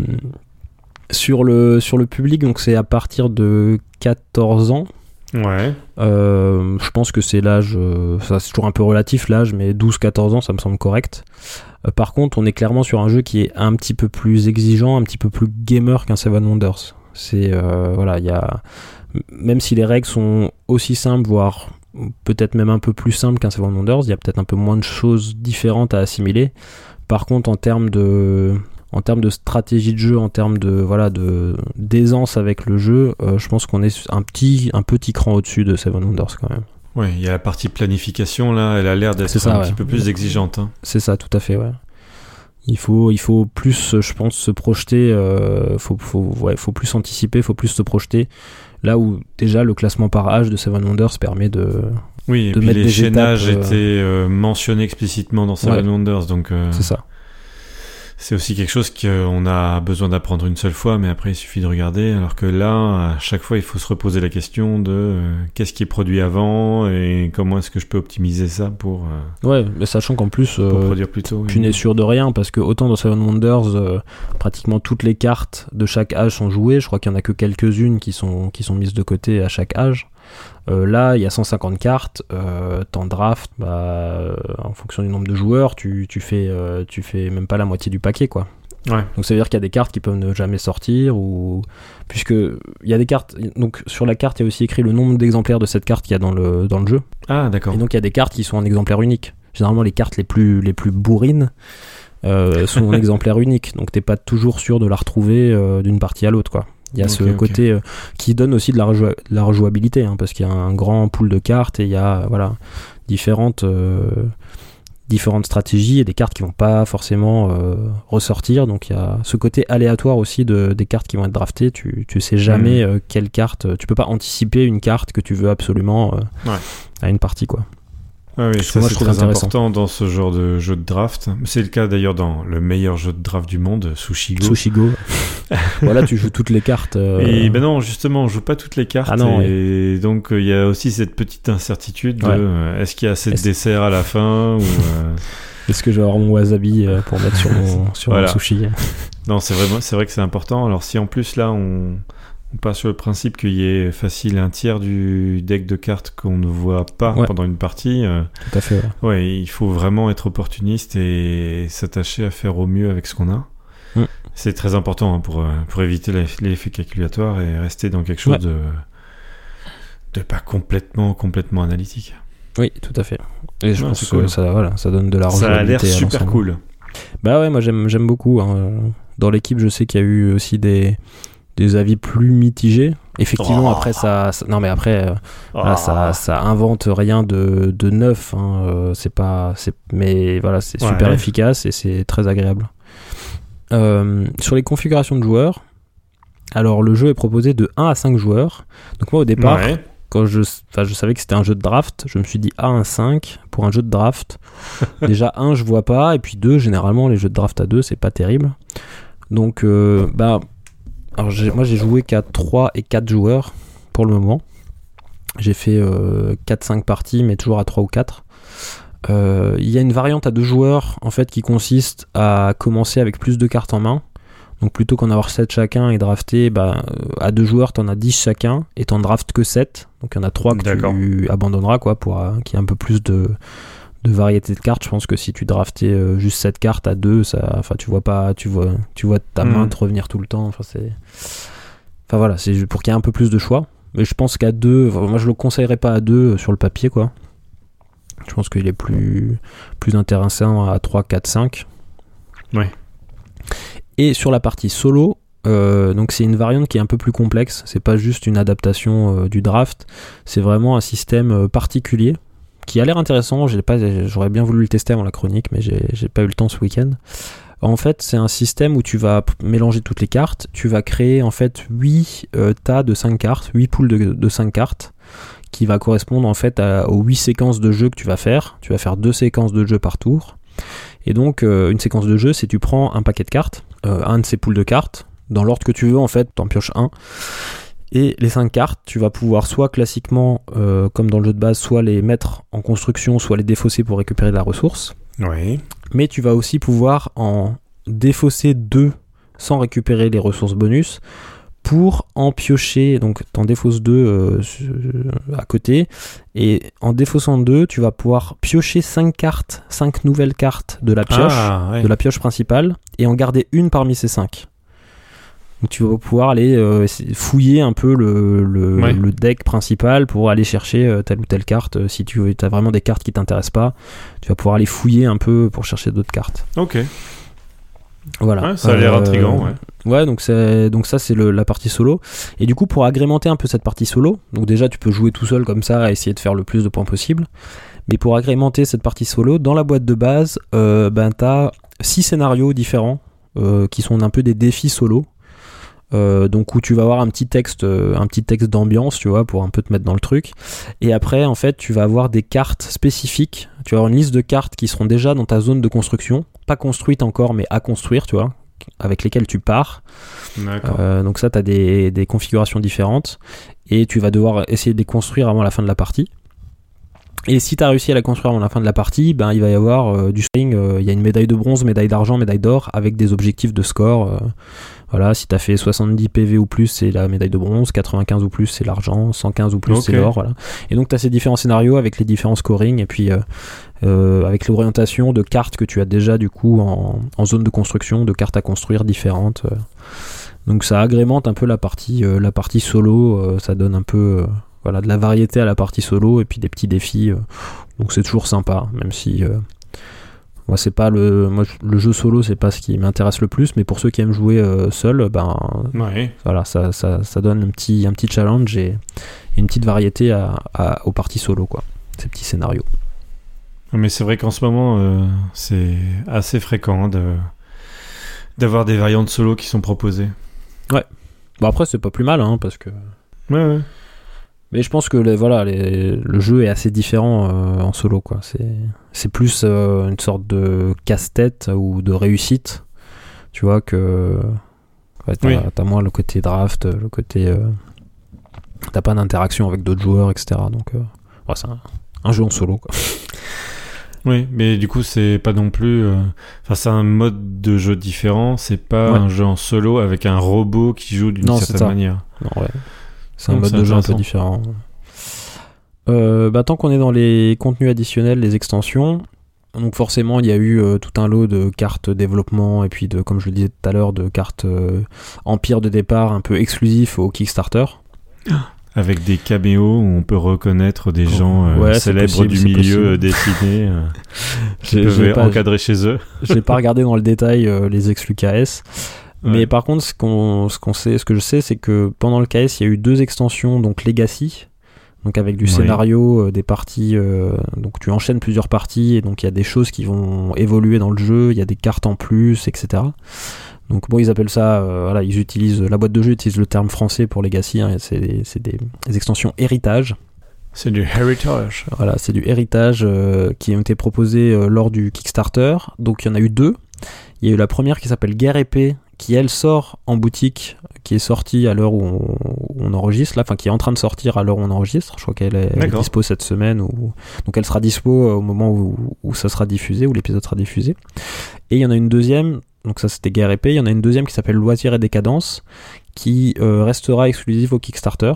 sur, le, sur le public, donc c'est à partir de quatorze ans. Ouais. Euh, je pense que c'est l'âge, euh, ça c'est toujours un peu relatif l'âge, mais douze quatorze ans ça me semble correct. Euh, par contre, on est clairement sur un jeu qui est un petit peu plus exigeant, un petit peu plus gamer qu'un Seven Wonders. C'est euh, voilà, il y a, même si les règles sont aussi simples, voire peut-être même un peu plus simples qu'un Seven Wonders, il y a peut-être un peu moins de choses différentes à assimiler. Par contre, en termes de En termes de stratégie de jeu, en termes de voilà de d'aisance avec le jeu, euh, je pense qu'on est un petit un petit cran au-dessus de Seven Wonders quand même. Ouais, il y a la partie planification là, elle a l'air d'être ça, un ouais. petit peu plus exigeante. Hein. C'est ça, tout à fait, ouais. Il faut il faut plus, je pense, se projeter. Euh, faut faut ouais, faut plus anticiper, faut plus se projeter. Là où déjà le classement par âge de Seven Wonders permet de oui, et de puis mettre les des chaînages étapes, étaient euh, mentionnés explicitement dans Seven ouais. Wonders, donc. Euh... C'est ça. c'est aussi quelque chose qu'on a besoin d'apprendre une seule fois, mais après il suffit de regarder. Alors que là, à chaque fois, il faut se reposer la question de euh, qu'est-ce qui est produit avant et comment est-ce que je peux optimiser ça pour. Euh, ouais, mais sachant qu'en plus, euh, pour produire plus tôt. tu oui. n'es sûr de rien parce que autant dans Seven Wonders, euh, pratiquement toutes les cartes de chaque âge sont jouées. Je crois qu'il y en a que quelques-unes qui sont qui sont mises de côté à chaque âge. Euh, là, il y a cent cinquante cartes, euh, t'en draft, bah, euh, en fonction du nombre de joueurs, tu, tu, fais, euh, tu fais même pas la moitié du paquet, quoi. Ouais. Donc ça veut dire qu'il y a des cartes qui peuvent ne jamais sortir, ou puisque il y a des cartes. Donc sur la carte, il y a aussi écrit le nombre d'exemplaires de cette carte qu'il y a dans le dans le jeu. Ah, d'accord. Et donc il y a des cartes qui sont en exemplaire unique. Généralement, les cartes les plus les plus bourrines euh, sont en exemplaire unique. Donc t'es pas toujours sûr de la retrouver euh, d'une partie à l'autre, quoi. Il y a okay, ce okay. côté euh, qui donne aussi de la, rejoua- de la rejouabilité, hein, parce qu'il y a un grand pool de cartes et il y a voilà, différentes, euh, différentes stratégies et des cartes qui vont pas forcément euh, ressortir. Donc il y a ce côté aléatoire aussi de, des cartes qui vont être draftées. Tu, tu sais jamais mmh. euh, quelle carte. Tu peux pas anticiper une carte que tu veux absolument euh, ouais. à une partie, quoi. Ah oui, ça moi, c'est très important dans ce genre de jeu de draft. C'est le cas d'ailleurs dans le meilleur jeu de draft du monde, Sushigo. Sushigo. Voilà, tu joues toutes les cartes. Euh... Et ben non, justement, on joue pas toutes les cartes. Ah non, et oui. donc il euh, y a aussi cette petite incertitude de ouais. euh, est-ce qu'il y a assez de est-ce... dessert à la fin ou euh... est-ce que je vais avoir mon wasabi euh, pour mettre sur mon sur voilà. mon sushi. Non, c'est vraiment, c'est vrai que c'est important. Alors si en plus là on On part sur le principe qu'il y ait facile un tiers du deck de cartes qu'on ne voit pas ouais. pendant une partie. Euh, Tout à fait. Ouais. ouais, il faut vraiment être opportuniste et s'attacher à faire au mieux avec ce qu'on a. Mm. C'est très important hein, pour, pour éviter l'effet calculatoire et rester dans quelque chose ouais. de, de pas complètement, complètement analytique. Oui, tout à fait. Et je ouais, pense cool. que ça, voilà, ça donne de la Ça a l'air super l'ensemble. Cool. Bah ouais, moi j'aime, j'aime beaucoup. Hein. Dans l'équipe, je sais qu'il y a eu aussi des... des avis plus mitigés. Effectivement, oh. après ça, ça, non mais après, euh, oh. voilà, ça, ça invente rien de, de neuf. Hein, euh, c'est pas, c'est, mais voilà, c'est ouais, super ouais. efficace et c'est très agréable. Euh, sur les configurations de joueurs, alors le jeu est proposé de un à cinq joueurs. Donc moi au départ, ouais. quand je, enfin, je savais que c'était un jeu de draft, je me suis dit un à cinq pour un jeu de draft. Déjà un, je vois pas, et puis deux, généralement les jeux de draft à deux, c'est pas terrible. Donc euh, bah Alors j'ai, moi j'ai joué qu'à trois et quatre joueurs pour le moment. J'ai fait euh, quatre cinq parties mais toujours à trois ou quatre. Il euh, y a une variante à deux joueurs en fait qui consiste à commencer avec plus de cartes en main. Donc plutôt qu'en avoir sept chacun et drafter, bah, à deux joueurs t'en as dix chacun et t'en draftes que sept. Donc il y en a trois que D'accord. tu abandonneras quoi, pour euh, qu'il y ait un peu plus de... de variété de cartes. Je pense que si tu draftais euh, juste cette carte à deux, ça, enfin tu vois pas, tu vois, tu vois ta mmh. main te revenir tout le temps. Enfin c'est, enfin voilà, c'est pour qu'il y ait un peu plus de choix. Mais je pense qu'à deux, enfin, moi je le conseillerais pas à deux sur le papier quoi. Je pense qu'il est plus, plus intéressant à trois, quatre, cinq. Ouais. Et sur la partie solo. Euh, donc c'est une variante qui est un peu plus complexe. C'est pas juste une adaptation euh, du draft. C'est vraiment un système euh, particulier. Qui a l'air intéressant, j'ai pas, j'aurais bien voulu le tester avant la chronique, mais j'ai, j'ai pas eu le temps ce week-end. En fait, c'est un système où tu vas mélanger toutes les cartes, tu vas créer en fait huit euh, tas de cinq cartes, huit poules de, de cinq cartes, qui va correspondre en fait à, aux huit séquences de jeu que tu vas faire. Tu vas faire deux séquences de jeu par tour. Et donc, euh, une séquence de jeu, c'est tu prends un paquet de cartes, euh, un de ces poules de cartes, dans l'ordre que tu veux en fait, t'en pioches un. Et les cinq cartes, tu vas pouvoir soit classiquement, euh, comme dans le jeu de base, soit les mettre en construction, soit les défausser pour récupérer de la ressource. Oui. Mais tu vas aussi pouvoir en défausser deux sans récupérer les ressources bonus pour en piocher. Donc t'en défausses deux euh, à côté. Et en défaussant deux, tu vas pouvoir piocher cinq cartes, cinq nouvelles cartes de la pioche, ah, ouais. de la pioche principale, et en garder une parmi ces cinq. Donc tu vas pouvoir aller euh, fouiller un peu le, le, ouais. le deck principal pour aller chercher euh, telle ou telle carte. Si tu as vraiment des cartes qui t'intéressent pas, tu vas pouvoir aller fouiller un peu pour chercher d'autres cartes. Ok. Voilà. Ouais, ça a l'air euh, intriguant. Ouais. Ouais, donc, c'est, donc ça c'est le, la partie solo. Et du coup, pour agrémenter un peu cette partie solo, donc déjà tu peux jouer tout seul comme ça et essayer de faire le plus de points possible. Mais pour agrémenter cette partie solo, dans la boîte de base, euh, ben t'as six scénarios différents euh, qui sont un peu des défis solo. Euh, donc où tu vas avoir un petit texte euh, un petit texte d'ambiance, tu vois, pour un peu te mettre dans le truc, et après en fait tu vas avoir des cartes spécifiques, tu vas avoir une liste de cartes qui seront déjà dans ta zone de construction, pas construites encore, mais à construire, tu vois, avec lesquelles tu pars. Euh, donc ça, tu as des, des configurations différentes et tu vas devoir essayer de les construire avant la fin de la partie. Et si tu as réussi à la construire avant la fin de la partie, ben, il va y avoir euh, du scoring. Il euh, y a une médaille de bronze, médaille d'argent, médaille d'or avec des objectifs de score. Euh, voilà, si tu as fait soixante-dix P V ou plus, c'est la médaille de bronze, quatre-vingt-quinze ou plus, c'est l'argent, cent quinze ou plus, okay. c'est l'or. Voilà. Et donc tu as ces différents scénarios avec les différents scorings et puis euh, euh, avec l'orientation de cartes que tu as déjà du coup en, en zone de construction, de cartes à construire différentes. Euh. Donc ça agrémente un peu la partie, euh, la partie solo, euh, ça donne un peu... Euh, Voilà, de la variété à la partie solo et puis des petits défis, euh, donc c'est toujours sympa, même si euh, moi c'est pas le moi le jeu solo c'est pas ce qui m'intéresse le plus, mais pour ceux qui aiment jouer euh, seul, ben ouais. voilà, ça, ça ça donne un petit un petit challenge et, et une petite variété à, à, aux parties solo, quoi, ces petits scénarios. Mais c'est vrai qu'en ce moment euh, c'est assez fréquent de d'avoir des variantes solo qui sont proposées. Ouais. Bon, après c'est pas plus mal, hein, parce que ouais ouais. Mais je pense que les, voilà, les, le jeu est assez différent euh, en solo, quoi. C'est, c'est plus euh, une sorte de casse-tête ou de réussite, tu vois, que ouais, t'as, oui. t'as moins le côté draft, le côté... Euh, t'as pas d'interaction avec d'autres joueurs, et cetera. Donc, euh, ouais, c'est un, un jeu en solo, quoi. Oui, mais du coup, c'est pas non plus... Enfin, euh, c'est un mode de jeu différent, c'est pas ouais. un jeu en solo avec un robot qui joue d'une non, certaine manière. Non, ouais. C'est un mode de jeu un peu différent. Euh, bah, tant qu'on est dans les contenus additionnels, les extensions, donc forcément il y a eu euh, tout un lot de cartes développement et puis de, comme je le disais tout à l'heure, de cartes euh, empire de départ un peu exclusifs au Kickstarter. Avec des caméos où on peut reconnaître des gens euh, ouais, célèbres possible, du milieu euh, dessinés euh, qui peuvent encadrer chez eux. J'ai pas regardé dans le détail euh, les exclus K S. Ouais. Mais par contre, ce qu'on, ce qu'on sait, ce que je sais, c'est que pendant le K S, il y a eu deux extensions, donc Legacy, donc avec du oui. scénario, euh, des parties, euh, donc tu enchaînes plusieurs parties, et donc il y a des choses qui vont évoluer dans le jeu, il y a des cartes en plus, et cetera. Donc bon, ils appellent ça, euh, voilà, ils utilisent, la boîte de jeu utilise le terme français pour Legacy, hein, c'est, des, c'est des, des extensions héritage. C'est du héritage. Voilà, c'est du héritage euh, qui ont été proposés euh, lors du Kickstarter. Donc il y en a eu deux. Il y a eu la première qui s'appelle Guerre épée, qui elle sort en boutique, qui est sortie à l'heure où on, où on enregistre, là, enfin qui est en train de sortir à l'heure où on enregistre. Je crois qu'elle est, elle est dispo cette semaine, ou, donc elle sera dispo au moment où, où ça sera diffusé, où l'épisode sera diffusé. Et il y en a une deuxième, donc ça c'était Guerre épée, il y en a une deuxième qui s'appelle Loisirs et décadence, qui euh, restera exclusive au Kickstarter.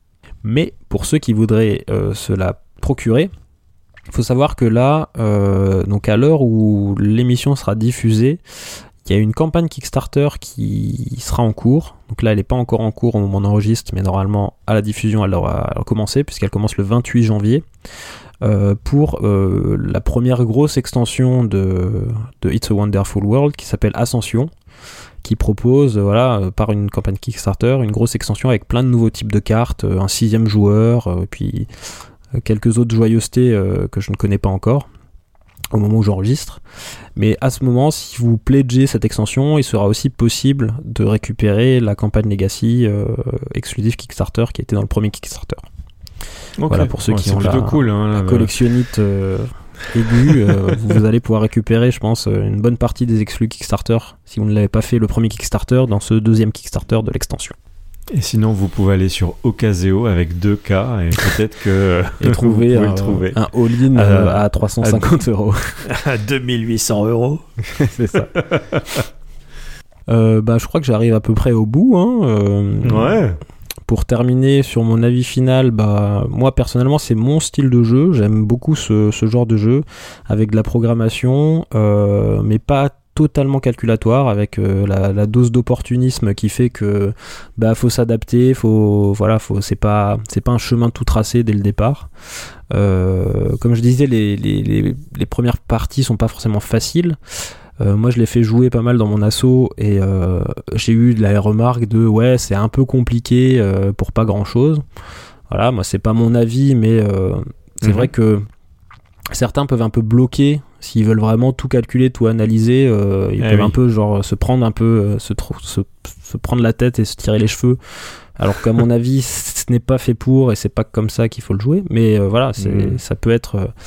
Mais pour ceux qui voudraient euh, se la procurer, il faut savoir que là, euh, donc à l'heure où l'émission sera diffusée, il y a une campagne Kickstarter qui sera en cours. Donc là, elle n'est pas encore en cours au moment où on enregistre, mais normalement, à la diffusion, elle aura, elle aura commencé, puisqu'elle commence le vingt-huit janvier, euh, pour euh, la première grosse extension de, de It's a Wonderful World, qui s'appelle Ascension, qui propose, voilà, euh, par une campagne Kickstarter, une grosse extension avec plein de nouveaux types de cartes, euh, un sixième joueur, euh, puis euh, quelques autres joyeusetés euh, que je ne connais pas encore au moment où j'enregistre. Mais à ce moment, si vous pledgez cette extension, il sera aussi possible de récupérer la campagne Legacy euh, exclusive Kickstarter qui était dans le premier Kickstarter. Okay. Voilà, pour ceux ouais, qui ont la, cool, hein, la collectionnite euh, aiguë, euh, vous allez pouvoir récupérer, je pense, une bonne partie des exclus Kickstarter si vous ne l'avez pas fait le premier Kickstarter dans ce deuxième Kickstarter de l'extension. Et sinon, vous pouvez aller sur Ocaseo avec deux K et peut-être que et trouver, un, trouver un all-in euh, à trois cent cinquante euros. À deux mille huit cents euros. C'est ça. euh, bah, je crois que j'arrive à peu près au bout. Hein. Euh, ouais. Pour terminer sur mon avis final, bah, moi personnellement c'est mon style de jeu. J'aime beaucoup ce, ce genre de jeu avec de la programmation, euh, mais pas totalement calculatoire, avec euh, la, la dose d'opportunisme qui fait que bah faut s'adapter, faut voilà, faut c'est pas c'est pas un chemin tout tracé dès le départ. Euh, comme je disais, les, les les les premières parties sont pas forcément faciles. Euh, moi je l'ai fait jouer pas mal dans mon asso et euh, j'ai eu de la remarque de ouais c'est un peu compliqué euh, pour pas grand chose. Voilà, moi c'est pas mon avis, mais euh, c'est mmh. vrai que certains peuvent un peu bloquer s'ils veulent vraiment tout calculer, tout analyser. Euh, ils eh peuvent oui. un peu genre se prendre un peu, euh, se, tr- se, se prendre la tête et se tirer les cheveux. Alors qu'à mon avis, ce n'est pas fait pour et c'est pas comme ça qu'il faut le jouer. Mais euh, voilà, c'est, mmh. ça peut être, euh,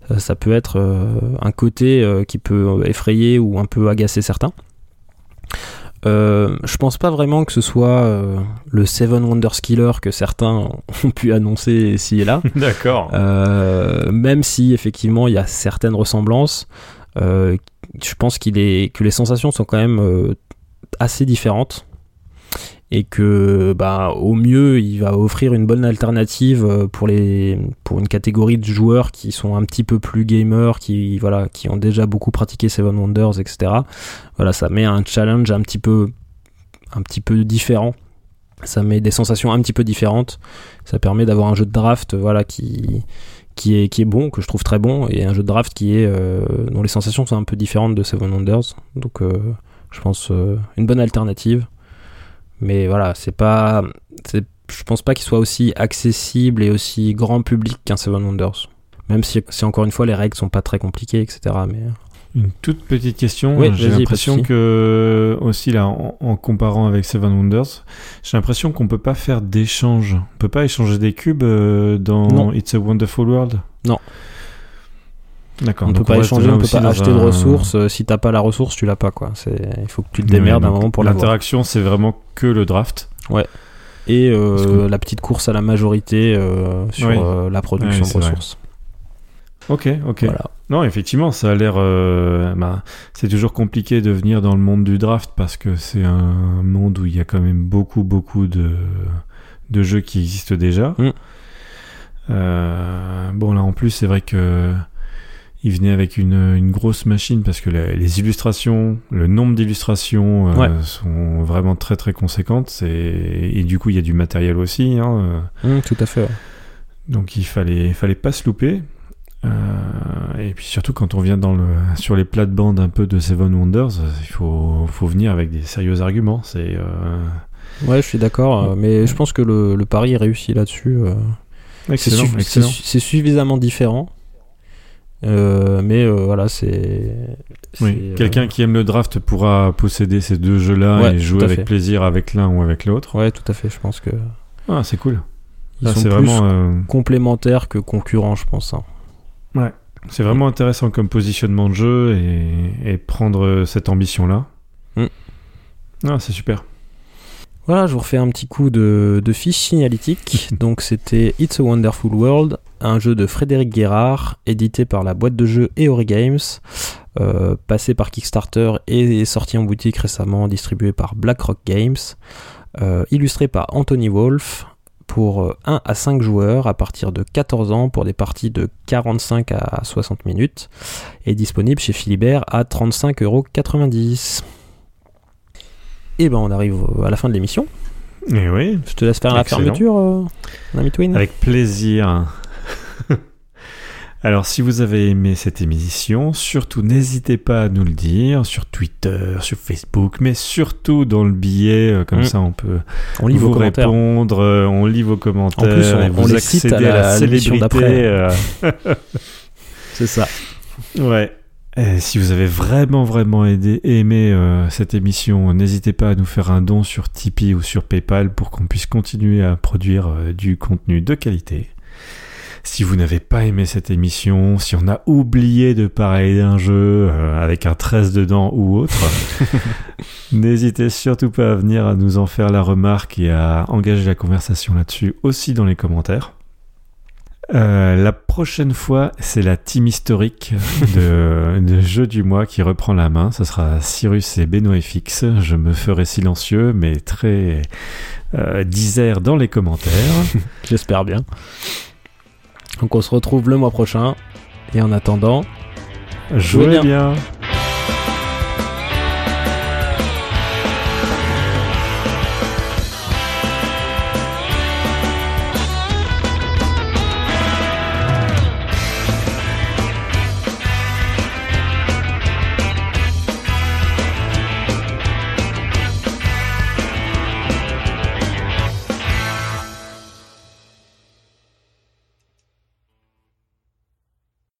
euh, ça peut être euh, un côté euh, qui peut effrayer ou un peu agacer certains. Euh, je pense pas vraiment que ce soit euh, le Seven Wonders Killer que certains ont pu annoncer ici et là. D'accord. Euh, même si effectivement il y a certaines ressemblances, euh, je pense qu'il est, que les sensations sont quand même euh, assez différentes. Et que, bah, au mieux, il va offrir une bonne alternative pour les, pour une catégorie de joueurs qui sont un petit peu plus gamers, qui, voilà, qui ont déjà beaucoup pratiqué Seven Wonders, et cetera. Voilà, ça met un challenge un petit peu, un petit peu différent. Ça met des sensations un petit peu différentes. Ça permet d'avoir un jeu de draft, voilà, qui, qui est, qui est bon, que je trouve très bon, et un jeu de draft qui est, euh, dont les sensations sont un peu différentes de Seven Wonders. Donc, euh, je pense, euh, une bonne alternative. Mais voilà, c'est pas, c'est, je pense pas qu'il soit aussi accessible et aussi grand public qu'un Seven Wonders. Même si, si encore une fois les règles sont pas très compliquées, et cetera. Mais une toute petite question. Oui, j'ai l'impression que aussi là, en, en comparant avec Seven Wonders, j'ai l'impression qu'on peut pas faire d'échange. On peut pas échanger des cubes euh, dans non. It's a Wonderful World. Non. D'accord. On ne peut pas échanger, on ne peut pas acheter un... de ressources. Euh, si t'as pas la ressource, tu l'as pas, quoi. C'est... Il faut que tu te démerdes oui, un moment pour l'avoir. L'interaction, c'est vraiment que le draft. Ouais. Et euh, que... la petite course à la majorité euh, sur oui. euh, la production oui, de ressources. Vrai. Ok, ok. Voilà. Non, effectivement, ça a l'air... Euh, bah, c'est toujours compliqué de venir dans le monde du draft parce que c'est un monde où il y a quand même beaucoup, beaucoup de, de jeux qui existent déjà. Mm. Euh, bon, là, en plus, c'est vrai que il venait avec une, une grosse machine parce que les, les illustrations, le nombre d'illustrations euh, ouais. sont vraiment très très conséquentes. C'est... Et du coup, il y a du matériel aussi. Hein. Mmh, tout à fait. Ouais. Donc il fallait, il fallait pas se louper. Euh, et puis surtout quand on vient dans le, sur les plates-bandes un peu de Seven Wonders, il faut, faut venir avec des sérieux arguments. C'est, euh... Ouais, je suis d'accord. Ouais. Mais je pense que le, le pari est réussi là-dessus. Euh... Excellent, c'est, su- excellent. C'est, c'est suffisamment différent. Euh, mais euh, voilà, c'est, c'est oui, euh... quelqu'un qui aime le draft pourra posséder ces deux jeux-là ouais, et jouer avec fait. plaisir avec l'un ou avec l'autre. Ouais, tout à fait. Je pense que ah, c'est cool. Ils Là, sont c'est plus vraiment euh... complémentaires que concurrents, je pense. Hein. Ouais, c'est vraiment intéressant comme positionnement de jeu et, et prendre cette ambition-là. Mm. Ah, c'est super. Voilà, je vous refais un petit coup de, de fiche signalétique. Donc c'était It's a Wonderful World, un jeu de Frédéric Guérard, édité par la boîte de jeux Eori Games, euh, passé par Kickstarter et sorti en boutique récemment, distribué par BlackRock Games, euh, illustré par Anthony Wolf, pour un à cinq joueurs à partir de quatorze ans pour des parties de quarante-cinq à soixante minutes, et disponible chez Philibert à trente-cinq euros quatre-vingt-dix. Et ben on arrive à la fin de l'émission. Et oui. Je te laisse faire Excellent. La fermeture, euh, ami Twin. Avec plaisir. Alors, si vous avez aimé cette émission, surtout n'hésitez pas à nous le dire sur Twitter, sur Facebook, mais surtout dans le billet, comme mmh. ça on peut on lit vous vos répondre, commentaires. On lit vos commentaires, en plus, on, et vous on les accédez cite à la, à la célébrité. D'après. Euh... C'est ça. Ouais. Et si vous avez vraiment vraiment aidé, aimé euh, cette émission, n'hésitez pas à nous faire un don sur Tipeee ou sur PayPal pour qu'on puisse continuer à produire euh, du contenu de qualité. Si vous n'avez pas aimé cette émission, si on a oublié de parler d'un jeu euh, avec un treize dedans ou autre, n'hésitez surtout pas à venir à nous en faire la remarque et à engager la conversation là-dessus aussi dans les commentaires. Euh, la prochaine fois, c'est la team historique de, de jeu du mois qui reprend la main. Ce sera Cyrus et BenoFX. Je me ferai silencieux, mais très euh, disert dans les commentaires. J'espère bien. Donc on se retrouve le mois prochain. Et en attendant, jouez bien. bien.